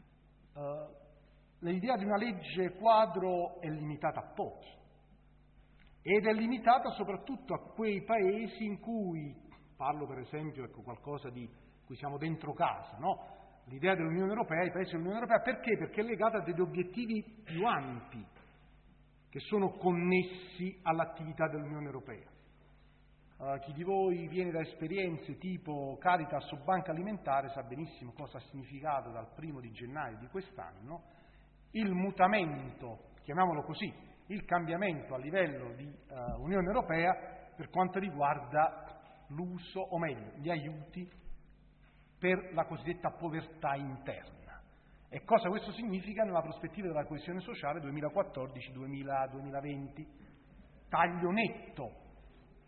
l'idea di una legge quadro è limitata a pochi. Ed è limitata soprattutto a quei paesi in cui, parlo per esempio, ecco, qualcosa di cui siamo dentro casa, no? L'idea dell'Unione Europea, i paesi dell'Unione Europea, perché? Perché è legata a degli obiettivi più ampi che sono connessi all'attività dell'Unione Europea. Chi di voi viene da esperienze tipo Caritas o Banca Alimentare sa benissimo cosa ha significato dal 1° di gennaio di quest'anno il mutamento, chiamiamolo così, il cambiamento a livello di Unione Europea per quanto riguarda l'uso, o meglio, gli aiuti per la cosiddetta povertà interna. E cosa questo significa nella prospettiva della coesione sociale 2014-2020? Taglio netto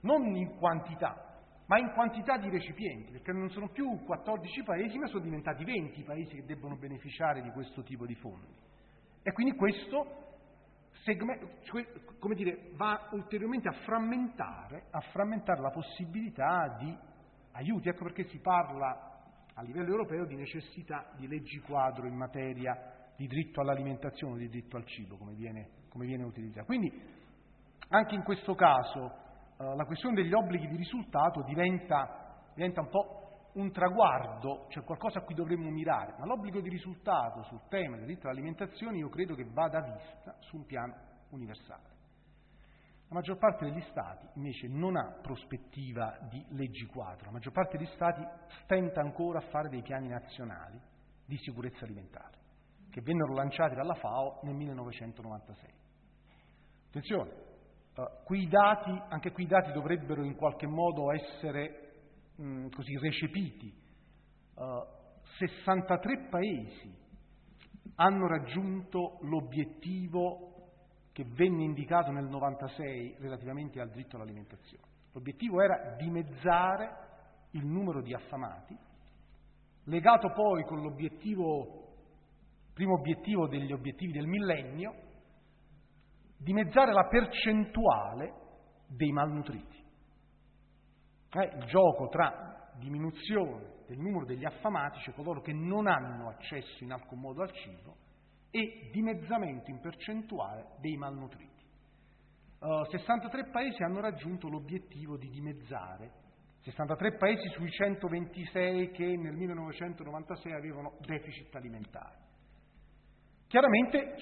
non in quantità, ma in quantità di recipienti, perché non sono più 14 paesi, ma sono diventati 20 i paesi che debbono beneficiare di questo tipo di fondi. E quindi questo va ulteriormente a frammentare la possibilità di aiuti. Ecco perché si parla a livello europeo di necessità di leggi quadro in materia di diritto all'alimentazione, di diritto al cibo, come viene utilizzato. Quindi anche in questo caso la questione degli obblighi di risultato diventa un po' un traguardo, cioè qualcosa a cui dovremmo mirare, ma l'obbligo di risultato sul tema del diritto all'alimentazione io credo che vada vista su un piano universale. La maggior parte degli Stati invece non ha prospettiva di leggi quadro, la maggior parte degli Stati stenta ancora a fare dei piani nazionali di sicurezza alimentare, che vennero lanciati dalla FAO nel 1996. Attenzione, anche qui i dati dovrebbero in qualche modo essere così recepiti. 63 paesi hanno raggiunto l'obiettivo che venne indicato nel 96 relativamente al diritto all'alimentazione. L'obiettivo era dimezzare il numero di affamati, legato poi con primo obiettivo degli obiettivi del millennio, dimezzare la percentuale dei malnutriti. Il gioco tra diminuzione del numero degli affamati, cioè coloro che non hanno accesso in alcun modo al cibo, e dimezzamento in percentuale dei malnutriti. 63 paesi hanno raggiunto l'obiettivo di dimezzare, 63 paesi sui 126 che nel 1996 avevano deficit alimentare. Chiaramente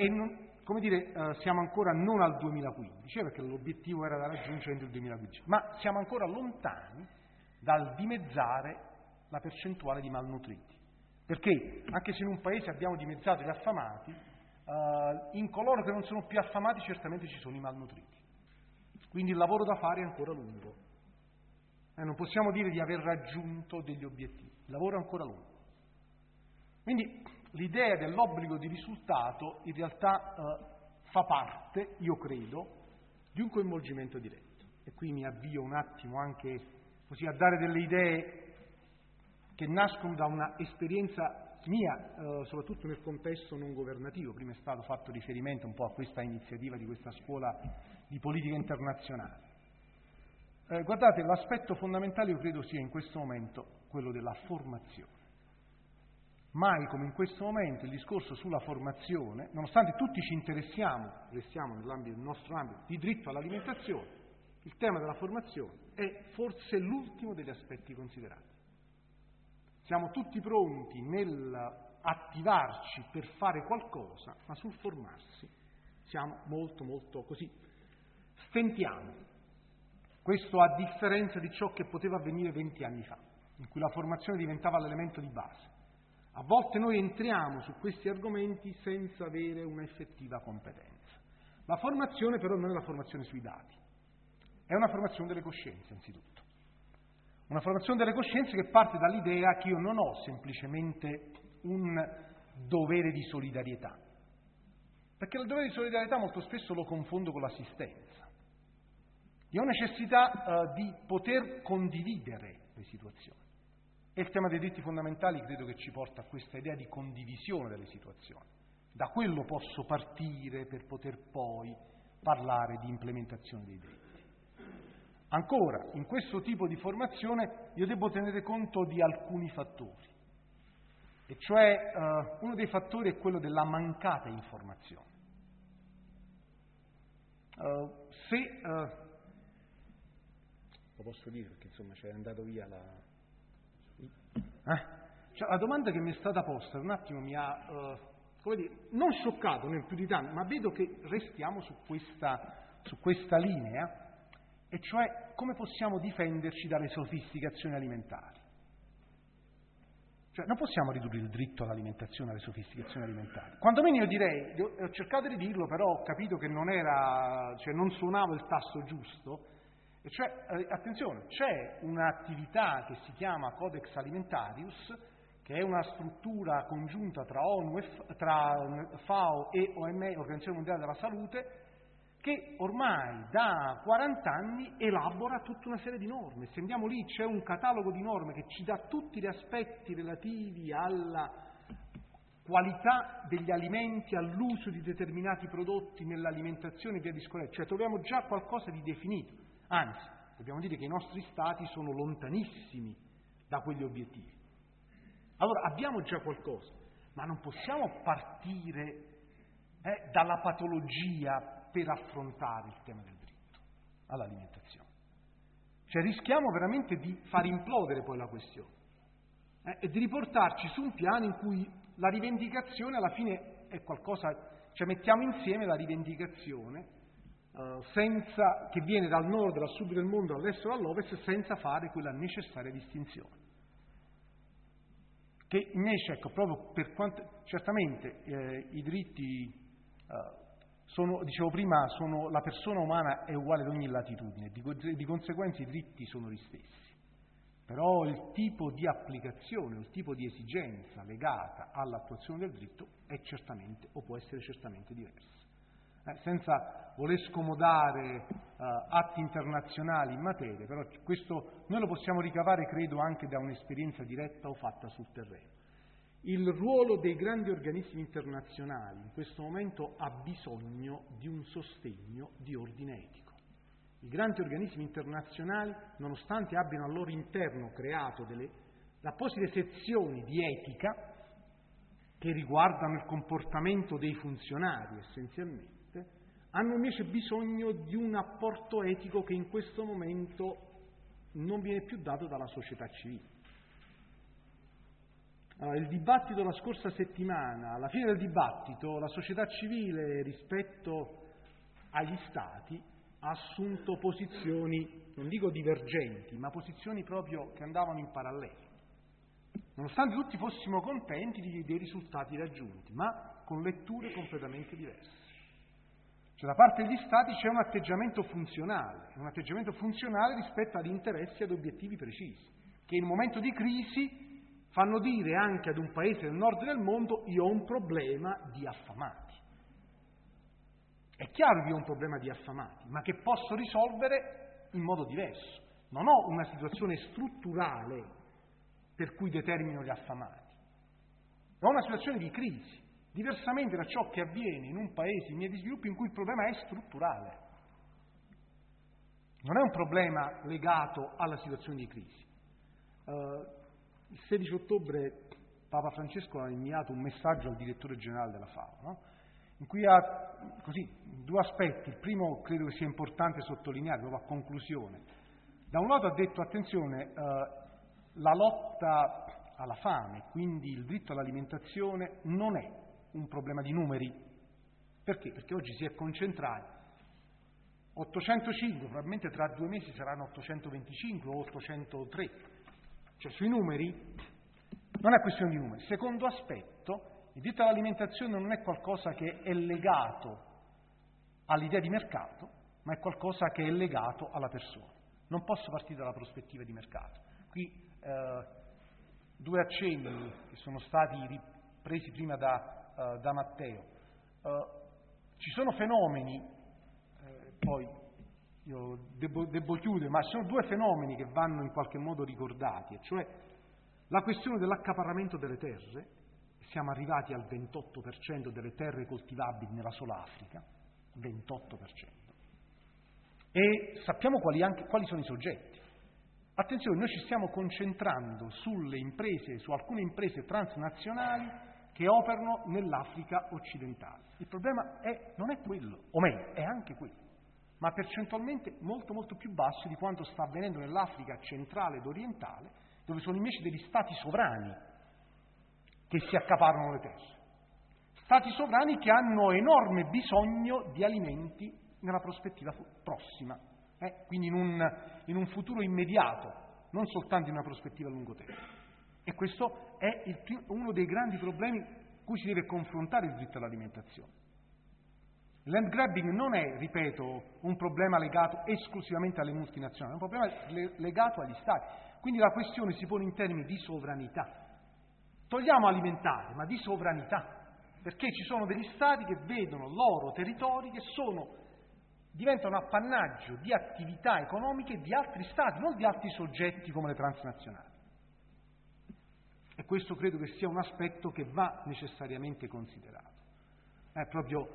siamo ancora non al 2015, perché l'obiettivo era da raggiungere entro il 2015, ma siamo ancora lontani dal dimezzare la percentuale di malnutriti. Perché anche se in un paese abbiamo dimezzato gli affamati, in coloro che non sono più affamati certamente ci sono i malnutriti. Quindi il lavoro da fare è ancora lungo. Non possiamo dire di aver raggiunto degli obiettivi, il lavoro è ancora lungo. Quindi l'idea dell'obbligo di risultato in realtà fa parte, io credo, di un coinvolgimento diretto. E qui mi avvio un attimo anche così a dare delle idee che nascono da una esperienza mia, soprattutto nel contesto non governativo. Prima è stato fatto riferimento un po' a questa iniziativa di questa scuola di politica internazionale. Guardate, l'aspetto fondamentale io credo sia in questo momento quello della formazione. Mai come in questo momento il discorso sulla formazione, nonostante tutti ci restiamo nell'ambito del nostro ambito di diritto all'alimentazione, il tema della formazione è forse l'ultimo degli aspetti considerati. Siamo tutti pronti nell'attivarci per fare qualcosa, ma sul formarsi siamo molto così, stentiamo. Questo a differenza di ciò che poteva avvenire 20 anni fa, in cui la formazione diventava l'elemento di base. A volte noi entriamo su questi argomenti senza avere un'effettiva competenza. La formazione però non è la formazione sui dati, è una formazione delle coscienze anzitutto. Una formazione delle coscienze che parte dall'idea che io non ho semplicemente un dovere di solidarietà, perché il dovere di solidarietà molto spesso lo confondo con l'assistenza. Io ho necessità di poter condividere le situazioni. E il tema dei diritti fondamentali credo che ci porta a questa idea di condivisione delle situazioni. Da quello posso partire per poter poi parlare di implementazione dei diritti. Ancora, in questo tipo di formazione io devo tenere conto di alcuni fattori, e cioè uno dei fattori è quello della mancata informazione. Lo posso dire perché insomma c'è andato via Cioè, la domanda che mi è stata posta un attimo mi ha, non scioccato né più di tanto, ma vedo che restiamo su questa linea, e cioè come possiamo difenderci dalle sofisticazioni alimentari. Cioè non possiamo ridurre il diritto all'alimentazione alle sofisticazioni alimentari. Quanto meno io direi, ho cercato di dirlo, però ho capito che non suonava il tasto giusto. E cioè, attenzione, c'è un'attività che si chiama Codex Alimentarius, che è una struttura congiunta tra FAO e OMS, Organizzazione Mondiale della Salute, che ormai da 40 anni elabora tutta una serie di norme. Se andiamo lì c'è un catalogo di norme che ci dà tutti gli aspetti relativi alla qualità degli alimenti, all'uso di determinati prodotti nell'alimentazione e via discorrendo, cioè troviamo già qualcosa di definito, anzi dobbiamo dire che i nostri stati sono lontanissimi da quegli obiettivi. Allora abbiamo già qualcosa, ma non possiamo partire dalla patologia per affrontare il tema del diritto all'alimentazione. Cioè rischiamo veramente di far implodere poi la questione e di riportarci su un piano in cui la rivendicazione alla fine è qualcosa, cioè mettiamo insieme la rivendicazione senza, che viene dal nord, dal sud del mondo, dall'est e dall'ovest, senza fare quella necessaria distinzione. Che invece, ecco, proprio per quanto, certamente i diritti sono, dicevo prima, la persona umana è uguale ad ogni latitudine, di conseguenza i diritti sono gli stessi. Però il tipo di applicazione, il tipo di esigenza legata all'attuazione del diritto è certamente, o può essere certamente diversa. Senza voler scomodare atti internazionali in materia, però questo noi lo possiamo ricavare, credo, anche da un'esperienza diretta o fatta sul terreno. Il ruolo dei grandi organismi internazionali in questo momento ha bisogno di un sostegno di ordine etico. I grandi organismi internazionali, nonostante abbiano al loro interno creato delle apposite sezioni di etica che riguardano il comportamento dei funzionari essenzialmente, hanno invece bisogno di un apporto etico che in questo momento non viene più dato dalla società civile. Allora, il dibattito la scorsa settimana, alla fine del dibattito, la società civile rispetto agli Stati ha assunto posizioni, non dico divergenti, ma posizioni proprio che andavano in parallelo. Nonostante tutti fossimo contenti dei risultati raggiunti, ma con letture completamente diverse. Cioè da parte degli Stati c'è un atteggiamento funzionale rispetto ad interessi e ad obiettivi precisi, che in un momento di crisi fanno dire anche ad un paese del nord del mondo: io ho un problema di affamati. È chiaro che io ho un problema di affamati, ma che posso risolvere in modo diverso. Non ho una situazione strutturale per cui determino gli affamati. Ho una situazione di crisi, diversamente da ciò che avviene in un paese in via di sviluppo in cui il problema è strutturale. Non è un problema legato alla situazione di crisi. Il 16 ottobre Papa Francesco ha inviato un messaggio al direttore generale della FAO, no? In cui ha così due aspetti. Il primo credo che sia importante sottolineare proprio a conclusione. Da un lato ha detto: attenzione, la lotta alla fame, quindi il diritto all'alimentazione, non è un problema di numeri. Perché? Perché oggi si è concentrati 805, probabilmente tra 2 mesi saranno 825 o 803. Cioè sui numeri non è questione di numeri. Secondo aspetto, il diritto all'alimentazione non è qualcosa che è legato all'idea di mercato, ma è qualcosa che è legato alla persona. Non posso partire dalla prospettiva di mercato. Qui 2 accenni che sono stati ripresi prima da Matteo. Ci sono fenomeni, poi io devo chiudere, ma ci sono 2 fenomeni che vanno in qualche modo ricordati, e cioè la questione dell'accaparramento delle terre. Siamo arrivati al 28% delle terre coltivabili nella sola Africa, 28%. E sappiamo quali sono i soggetti. Attenzione, noi ci stiamo concentrando sulle imprese, su alcune imprese transnazionali che operano nell'Africa occidentale. Il problema non è quello, o meglio, è anche quello, ma percentualmente molto molto più basso di quanto sta avvenendo nell'Africa centrale ed orientale, dove sono invece degli stati sovrani che si accaparrano le terre. Stati sovrani che hanno enorme bisogno di alimenti nella prospettiva prossima, quindi in un futuro immediato, non soltanto in una prospettiva a lungo termine. E questo è uno dei grandi problemi cui si deve confrontare il diritto all'alimentazione. Il land grabbing non è, ripeto, un problema legato esclusivamente alle multinazionali, è un problema legato agli Stati. Quindi la questione si pone in termini di sovranità. Togliamo alimentare, ma di sovranità, perché ci sono degli Stati che vedono loro territori che sono diventa un appannaggio di attività economiche di altri Stati, non di altri soggetti come le transnazionali. E questo credo che sia un aspetto che va necessariamente considerato. Proprio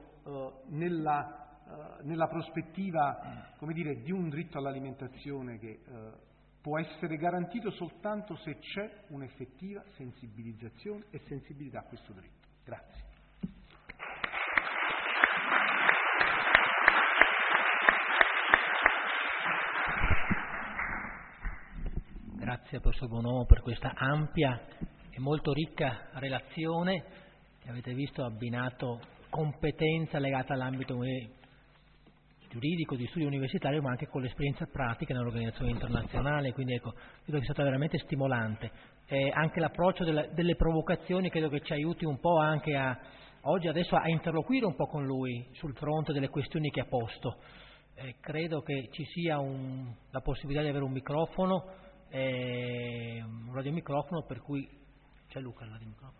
nella prospettiva, come dire, di un diritto all'alimentazione che può essere garantito soltanto se c'è un'effettiva sensibilizzazione e sensibilità a questo diritto. Grazie. Grazie professor Bonomo per questa ampia e molto ricca relazione che avete visto abbinato competenza legata all'ambito giuridico, di studio universitario, ma anche con l'esperienza pratica nell'organizzazione internazionale, quindi ecco, credo che sia stata veramente stimolante. Anche l'approccio delle provocazioni credo che ci aiuti un po' anche oggi adesso a interloquire un po' con lui sul fronte delle questioni che ha posto. Credo che ci sia la possibilità di avere un microfono, un radiomicrofono, per cui c'è Luca il radiomicrofono.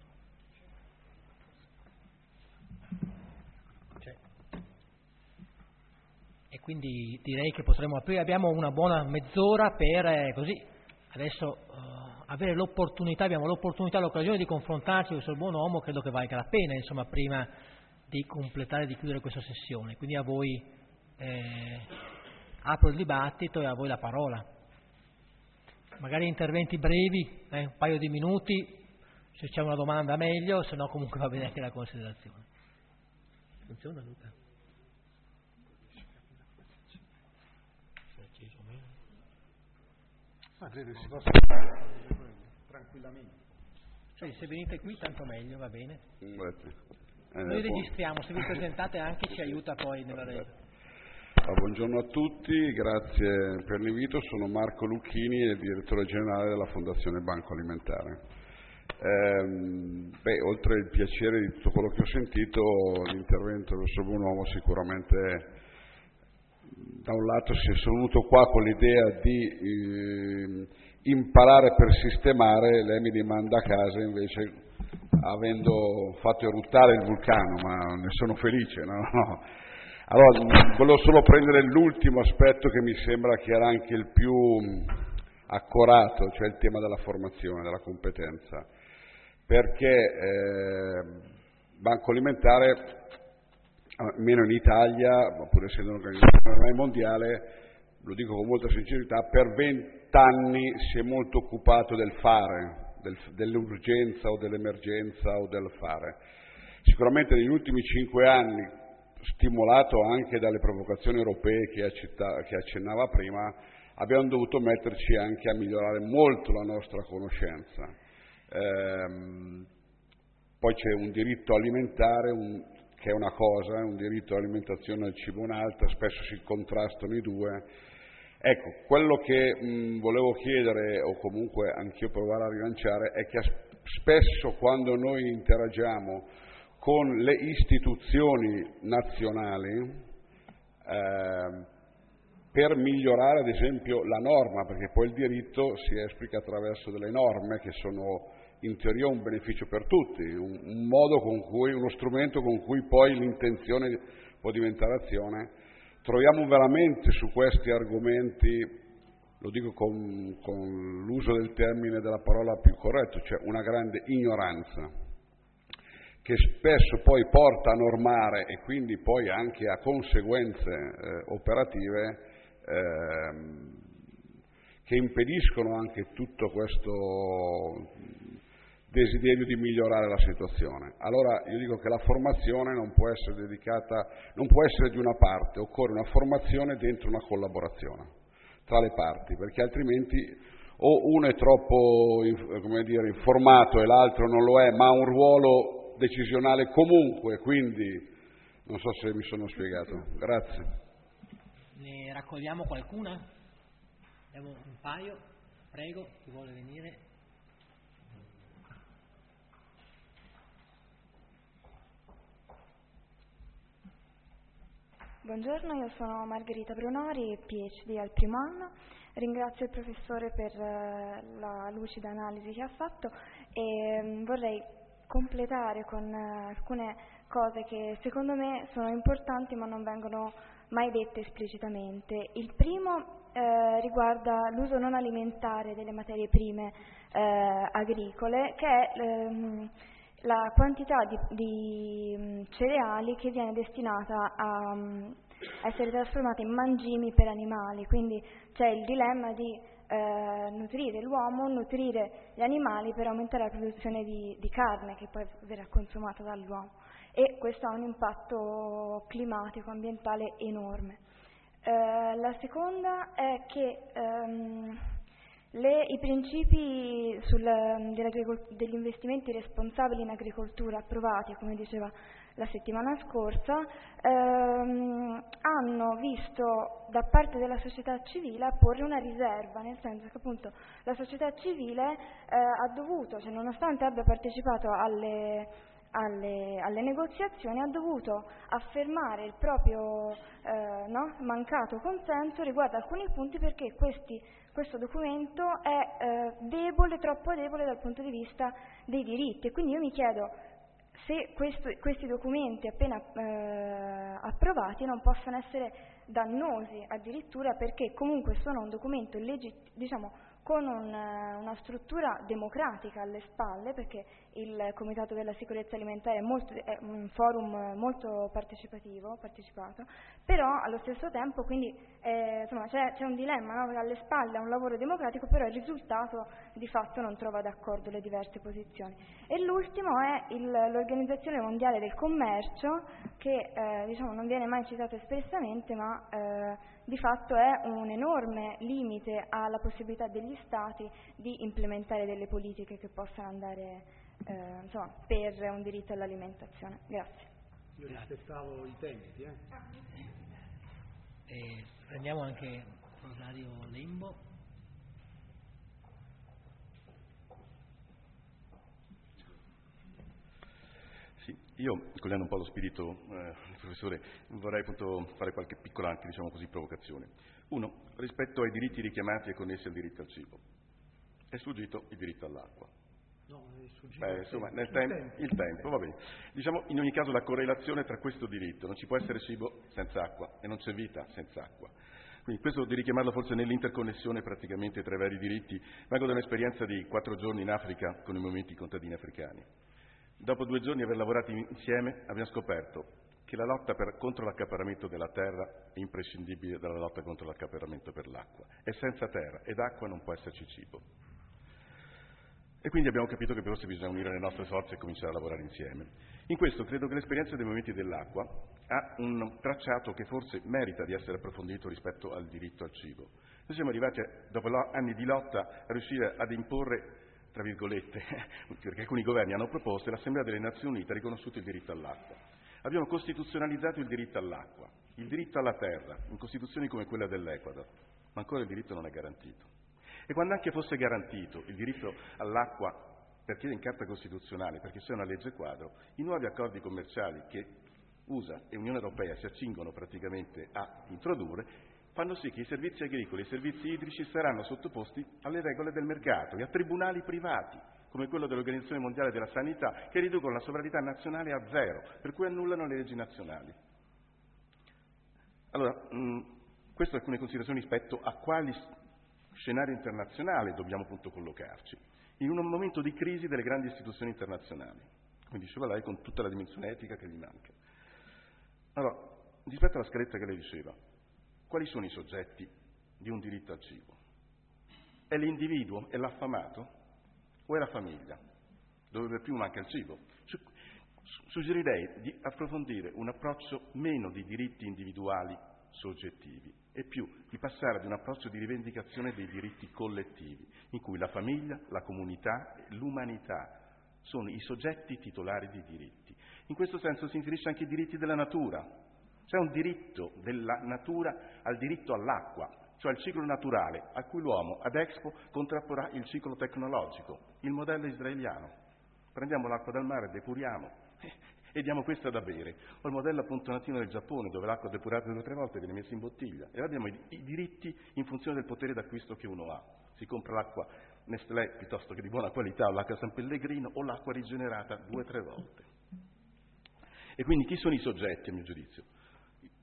E quindi direi che potremo aprire, abbiamo una buona mezz'ora per così adesso avere l'opportunità, abbiamo l'opportunità, l'occasione di confrontarci con il Bonomo, credo che valga la pena, insomma, prima di completare, di chiudere questa sessione. Quindi a voi apro il dibattito e a voi la parola. Magari interventi brevi, un paio di minuti, se c'è una domanda meglio, se no comunque va bene anche la considerazione. Funziona, Luca? Ma credo si possa fare tranquillamente. Cioè, se venite qui tanto meglio, va bene. Noi registriamo, se vi presentate anche ci aiuta poi nella rete. Buongiorno a tutti, grazie per l'invito. Sono Marco Lucchini, il direttore generale della Fondazione Banco Alimentare. Oltre il piacere di tutto quello che ho sentito, l'intervento del professor Bonomo sicuramente, da un lato si è venuto qua con l'idea di imparare per sistemare, lei mi rimanda a casa invece avendo fatto eruttare il vulcano, ma ne sono felice, no? Allora, volevo solo prendere l'ultimo aspetto che mi sembra che era anche il più accorato, cioè il tema della formazione, della competenza, perché Banco Alimentare, almeno in Italia, ma pur essendo un'organizzazione mondiale, lo dico con molta sincerità, per 20 anni si è molto occupato del fare, dell'urgenza o dell'emergenza o del fare. Sicuramente negli ultimi 5 anni, stimolato anche dalle provocazioni europee che accennava prima, abbiamo dovuto metterci anche a migliorare molto la nostra conoscenza. Poi c'è un diritto alimentare, che è una cosa, un diritto all'alimentazione al cibo un'altra, spesso si contrastano i due. Ecco, quello che volevo chiedere, o comunque anch'io provare a rilanciare, è che spesso quando noi interagiamo con le istituzioni nazionali per migliorare ad esempio la norma, perché poi il diritto si esplica attraverso delle norme che sono in teoria un beneficio per tutti, un modo con cui, uno strumento con cui poi l'intenzione può diventare azione. Troviamo veramente su questi argomenti, lo dico con l'uso del termine, della parola più corretto, cioè una grande ignoranza, che spesso poi porta a normare e quindi poi anche a conseguenze operative che impediscono anche tutto questo desiderio di migliorare la situazione. Allora io dico che la formazione non può essere dedicata, non può essere di una parte, occorre una formazione dentro una collaborazione tra le parti, perché altrimenti o uno è troppo informato e l'altro non lo è, ma ha un ruolo decisionale comunque, quindi non so se mi sono spiegato. Grazie. Ne raccogliamo qualcuna? Abbiamo un paio, prego, chi vuole venire? Buongiorno, io sono Margherita Brunori, PhD al primo anno. Ringrazio il professore per la lucida analisi che ha fatto e vorrei completare con alcune cose che secondo me sono importanti ma non vengono mai dette esplicitamente. Il primo riguarda l'uso non alimentare delle materie prime agricole, che è la quantità di cereali che viene destinata a essere trasformata in mangimi per animali. Quindi c'è il dilemma di nutrire l'uomo, nutrire gli animali per aumentare la produzione di carne che poi verrà consumata dall'uomo, e questo ha un impatto climatico, ambientale enorme. La seconda è che i principi degli investimenti responsabili in agricoltura approvati, come diceva la settimana scorsa, hanno visto da parte della società civile apporre una riserva, nel senso che appunto la società civile ha dovuto, cioè nonostante abbia partecipato alle negoziazioni, ha dovuto affermare il proprio mancato consenso riguardo a alcuni punti, perché questo documento è troppo debole dal punto di vista dei diritti. E quindi io mi chiedo se questi documenti appena approvati non possano essere dannosi addirittura, perché comunque sono un documento con una struttura democratica alle spalle, perché il Comitato della Sicurezza Alimentare è un forum molto partecipato, però allo stesso tempo quindi c'è un dilemma, no? Alle spalle ha un lavoro democratico, però il risultato di fatto non trova d'accordo le diverse posizioni. E l'ultimo è l'Organizzazione Mondiale del Commercio, che non viene mai citato espressamente, ma di fatto è un enorme limite alla possibilità degli Stati di implementare delle politiche che possano andare per un diritto all'alimentazione. Grazie. Io rispettavo i tempi. Prendiamo anche Rosario Lembo. Sì, io, cogliendo un po' lo spirito del professore, vorrei appunto fare qualche piccola, anche provocazione. Uno, rispetto ai diritti richiamati e connessi al diritto al cibo. È sfuggito il diritto all'acqua. No, è sfuggito il tempo, va bene. In ogni caso la correlazione tra questo diritto, non ci può essere cibo senza acqua e non c'è vita senza acqua. Quindi questo di richiamarlo forse nell'interconnessione praticamente tra i vari diritti. Vengo da un'esperienza di 4 giorni in Africa con i movimenti contadini africani. Dopo 2 giorni di aver lavorato insieme abbiamo scoperto che la lotta contro l'accaparramento della terra è imprescindibile dalla lotta contro l'accaparramento per l'acqua. E senza terra ed acqua non può esserci cibo. E quindi abbiamo capito che forse bisogna unire le nostre forze e cominciare a lavorare insieme. In questo credo che l'esperienza dei movimenti dell'acqua ha un tracciato che forse merita di essere approfondito rispetto al diritto al cibo. Noi siamo arrivati, dopo anni di lotta, a riuscire ad imporre, tra virgolette, perché alcuni governi hanno proposto, e l'Assemblea delle Nazioni Unite ha riconosciuto il diritto all'acqua. Abbiamo costituzionalizzato il diritto all'acqua, il diritto alla terra, in costituzioni come quella dell'Ecuador, ma ancora il diritto non è garantito. E quando anche fosse garantito il diritto all'acqua, perché è in Carta Costituzionale, perché c'è una legge quadro, i nuovi accordi commerciali che USA e Unione Europea si accingono praticamente a introdurre, fanno sì che i servizi agricoli e i servizi idrici saranno sottoposti alle regole del mercato e a tribunali privati, come quello dell'Organizzazione Mondiale della Sanità, che riducono la sovranità nazionale a 0, per cui annullano le leggi nazionali. Allora, queste alcune considerazioni rispetto a quali scenario internazionale dobbiamo appunto collocarci, in un momento di crisi delle grandi istituzioni internazionali, come diceva lei, con tutta la dimensione etica che gli manca. Allora, rispetto alla scaletta che lei diceva, quali sono i soggetti di un diritto al cibo? È l'individuo, è l'affamato o è la famiglia, dove per più manca il cibo? Suggerirei di approfondire un approccio meno di diritti individuali soggettivi e più di passare ad un approccio di rivendicazione dei diritti collettivi, in cui la famiglia, la comunità, l'umanità sono i soggetti titolari di diritti. In questo senso si inserisce anche i diritti della natura. C'è un diritto della natura al diritto all'acqua, cioè il ciclo naturale, a cui l'uomo ad Expo contrapporrà il ciclo tecnologico, il modello israeliano. Prendiamo l'acqua dal mare, depuriamo e diamo questa da bere. O il modello appunto nativo del Giappone, dove l'acqua depurata 2 o 3 volte viene messa in bottiglia. E abbiamo i diritti in funzione del potere d'acquisto che uno ha. Si compra l'acqua Nestlé piuttosto che di buona qualità, o l'acqua San Pellegrino, o l'acqua rigenerata 2 o 3 volte. E quindi chi sono i soggetti, a mio giudizio?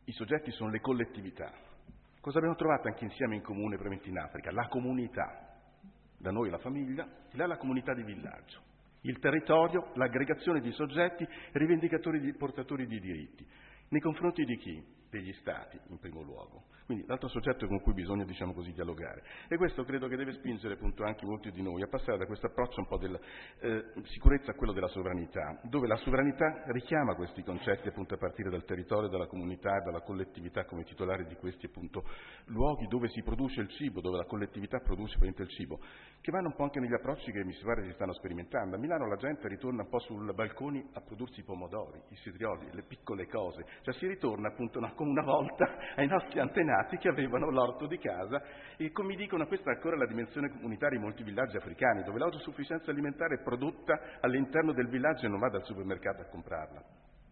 i soggetti sono le collettività. Cosa abbiamo trovato anche insieme in comune veramente in Africa? La comunità. Da noi la famiglia, là la comunità di villaggio. Il territorio, l'aggregazione di soggetti rivendicatori, portatori di diritti. Nei confronti di chi? Degli Stati, in primo luogo. Quindi l'altro soggetto con cui bisogna, diciamo così, dialogare. E questo credo che deve spingere appunto anche molti di noi a passare da questo approccio un po' della sicurezza a quello della sovranità, dove la sovranità richiama questi concetti appunto a partire dal territorio, dalla comunità e dalla collettività come titolari di questi appunto luoghi dove si produce il cibo, dove la collettività produce praticamente il cibo, che vanno un po' anche negli approcci che mi pare si stanno sperimentando. A Milano la gente ritorna un po' sui balconi a prodursi i pomodori, i cetrioli, le piccole cose, cioè si ritorna appunto come una volta ai nostri antenati che avevano l'orto di casa e come dicono questa è ancora la dimensione comunitaria in molti villaggi africani dove l'autosufficienza alimentare è prodotta all'interno del villaggio e non va dal supermercato a comprarla.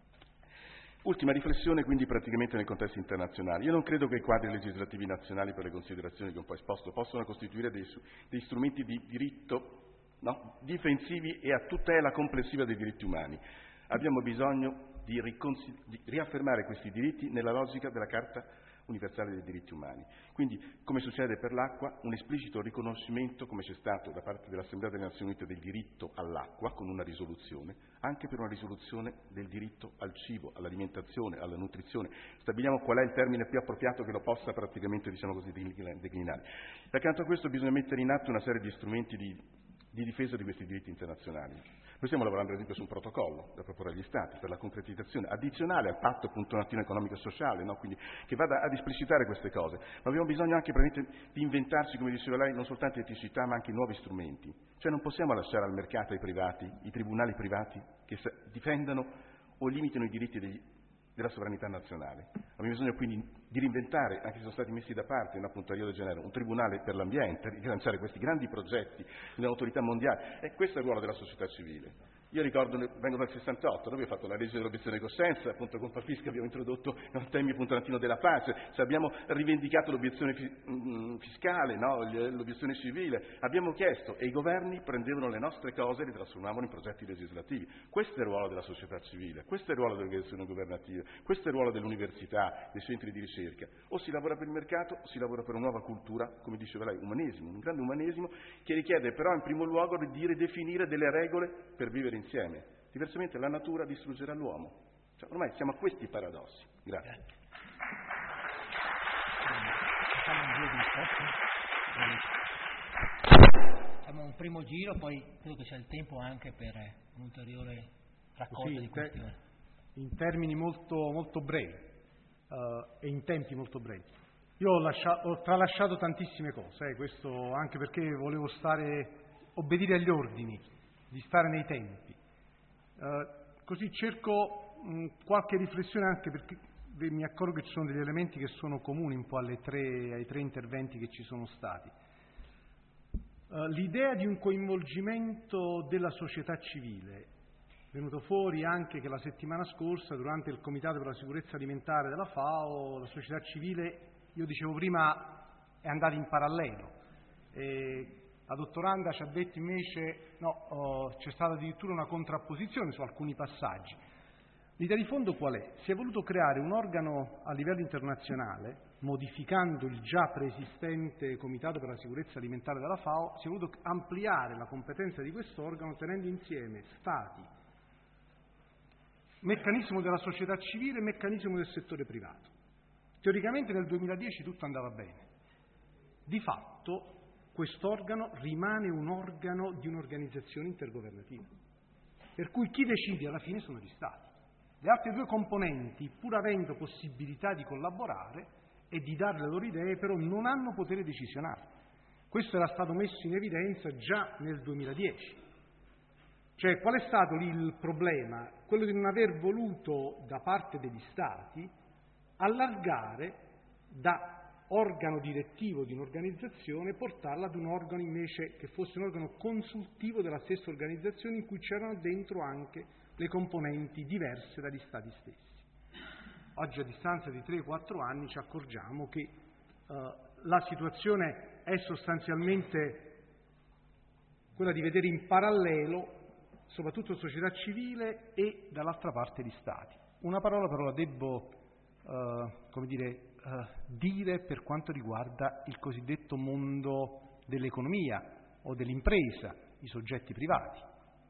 Ultima riflessione quindi praticamente nel contesto internazionale. Io non credo che i quadri legislativi nazionali per le considerazioni che ho un po' esposto possano costituire dei strumenti di diritto difensivi e a tutela complessiva dei diritti umani. Abbiamo bisogno di riaffermare questi diritti nella logica della Carta universale dei diritti umani. Quindi, come succede per l'acqua, un esplicito riconoscimento, come c'è stato da parte dell'Assemblea delle Nazioni Unite, del diritto all'acqua, con una risoluzione, anche per una risoluzione del diritto al cibo, all'alimentazione, alla nutrizione. Stabiliamo qual è il termine più appropriato che lo possa praticamente, diciamo così, declinare. E accanto a questo bisogna mettere in atto una serie di strumenti di difesa di questi diritti internazionali. Noi stiamo lavorando ad esempio su un protocollo da proporre agli Stati per la concretizzazione addizionale al patto appunto nazione economico e sociale, quindi che vada ad esplicitare queste cose. Ma abbiamo bisogno anche di inventarci, come diceva lei, non soltanto eticità ma anche nuovi strumenti. Cioè non possiamo lasciare al mercato ai privati, i tribunali privati che difendano o limitino i diritti della sovranità nazionale. Abbiamo bisogno quindi di reinventare, anche se sono stati messi da parte appunto a Rio de Janeiro, un tribunale per l'ambiente, rilanciare questi grandi progetti di un'autorità mondiale. E questo è il ruolo della società civile. Io ricordo, vengo dal 68, noi abbiamo fatto la legge dell'obiezione di coscienza, appunto con Pappisca abbiamo introdotto il temi appunto latino della pace, cioè abbiamo rivendicato l'obiezione fiscale, l'obiezione civile, abbiamo chiesto e i governi prendevano le nostre cose e le trasformavano in progetti legislativi. Questo è il ruolo della società civile, questo è il ruolo delle organizzazioni governative, questo è il ruolo dell'università, dei centri di ricerca. O si lavora per il mercato o si lavora per una nuova cultura, come diceva lei, umanesimo, un grande umanesimo che richiede però in primo luogo di ridefinire delle regole per vivere insieme. Diversamente la natura distruggerà l'uomo. Cioè, ormai siamo a questi paradossi. Grazie. Facciamo un primo giro, poi credo che sia il tempo anche per un ulteriore raccolta di questioni. In termini molto, molto brevi e in tempi molto brevi. Io ho tralasciato tantissime cose, questo anche perché volevo obbedire agli ordini, di stare nei tempi. Così cerco qualche riflessione anche perché mi accorgo che ci sono degli elementi che sono comuni un po' ai tre interventi che ci sono stati. L'idea di un coinvolgimento della società civile, è venuto fuori anche che la settimana scorsa durante il Comitato per la sicurezza alimentare della FAO la società civile, io dicevo prima, è andata in parallelo. La dottoranda ci ha detto invece no, c'è stata addirittura una contrapposizione su alcuni passaggi. L'idea di fondo qual è? Si è voluto creare un organo a livello internazionale, modificando il già preesistente Comitato per la sicurezza alimentare della FAO, si è voluto ampliare la competenza di questo organo tenendo insieme Stati, meccanismo della società civile e meccanismo del settore privato. Teoricamente nel 2010 tutto andava bene. Di fatto quest'organo rimane un organo di un'organizzazione intergovernativa, per cui chi decide alla fine sono gli Stati. Le altre due componenti, pur avendo possibilità di collaborare e di dare le loro idee, però non hanno potere decisionale. Questo era stato messo in evidenza già nel 2010. Cioè, qual è stato lì il problema? Quello di non aver voluto, da parte degli Stati, allargare da organo direttivo di un'organizzazione, portarla ad un organo invece che fosse un organo consultivo della stessa organizzazione in cui c'erano dentro anche le componenti diverse dagli Stati stessi. Oggi a distanza di 3-4 anni ci accorgiamo che la situazione è sostanzialmente quella di vedere in parallelo soprattutto società civile e dall'altra parte gli Stati. Una parola però la debbo dire per quanto riguarda il cosiddetto mondo dell'economia o dell'impresa, i soggetti privati.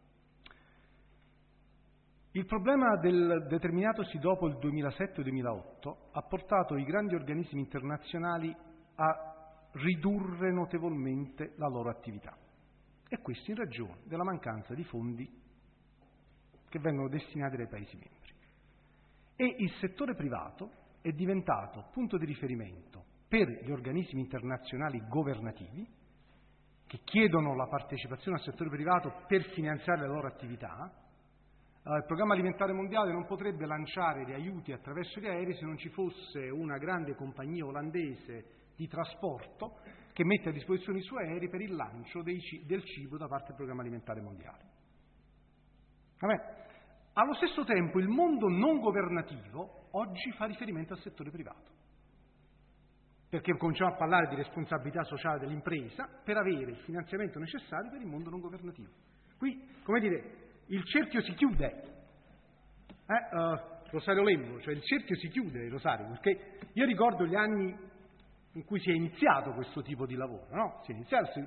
Il problema determinatosi dopo il 2007-2008 ha portato i grandi organismi internazionali a ridurre notevolmente la loro attività, e questo in ragione della mancanza di fondi che vengono destinati dai Paesi membri. E il settore privato è diventato punto di riferimento per gli organismi internazionali governativi che chiedono la partecipazione al settore privato per finanziare le loro attività. Il Programma Alimentare Mondiale non potrebbe lanciare gli aiuti attraverso gli aerei se non ci fosse una grande compagnia olandese di trasporto che mette a disposizione i suoi aerei per il lancio del cibo da parte del Programma Alimentare Mondiale. Allo stesso tempo il mondo non governativo oggi fa riferimento al settore privato, perché cominciamo a parlare di responsabilità sociale dell'impresa per avere il finanziamento necessario per il mondo non governativo. Qui, il cerchio si chiude. Rosario Lembo, cioè il cerchio si chiude, Rosario, perché io ricordo gli anni in cui si è iniziato questo tipo di lavoro, no? Si è iniziato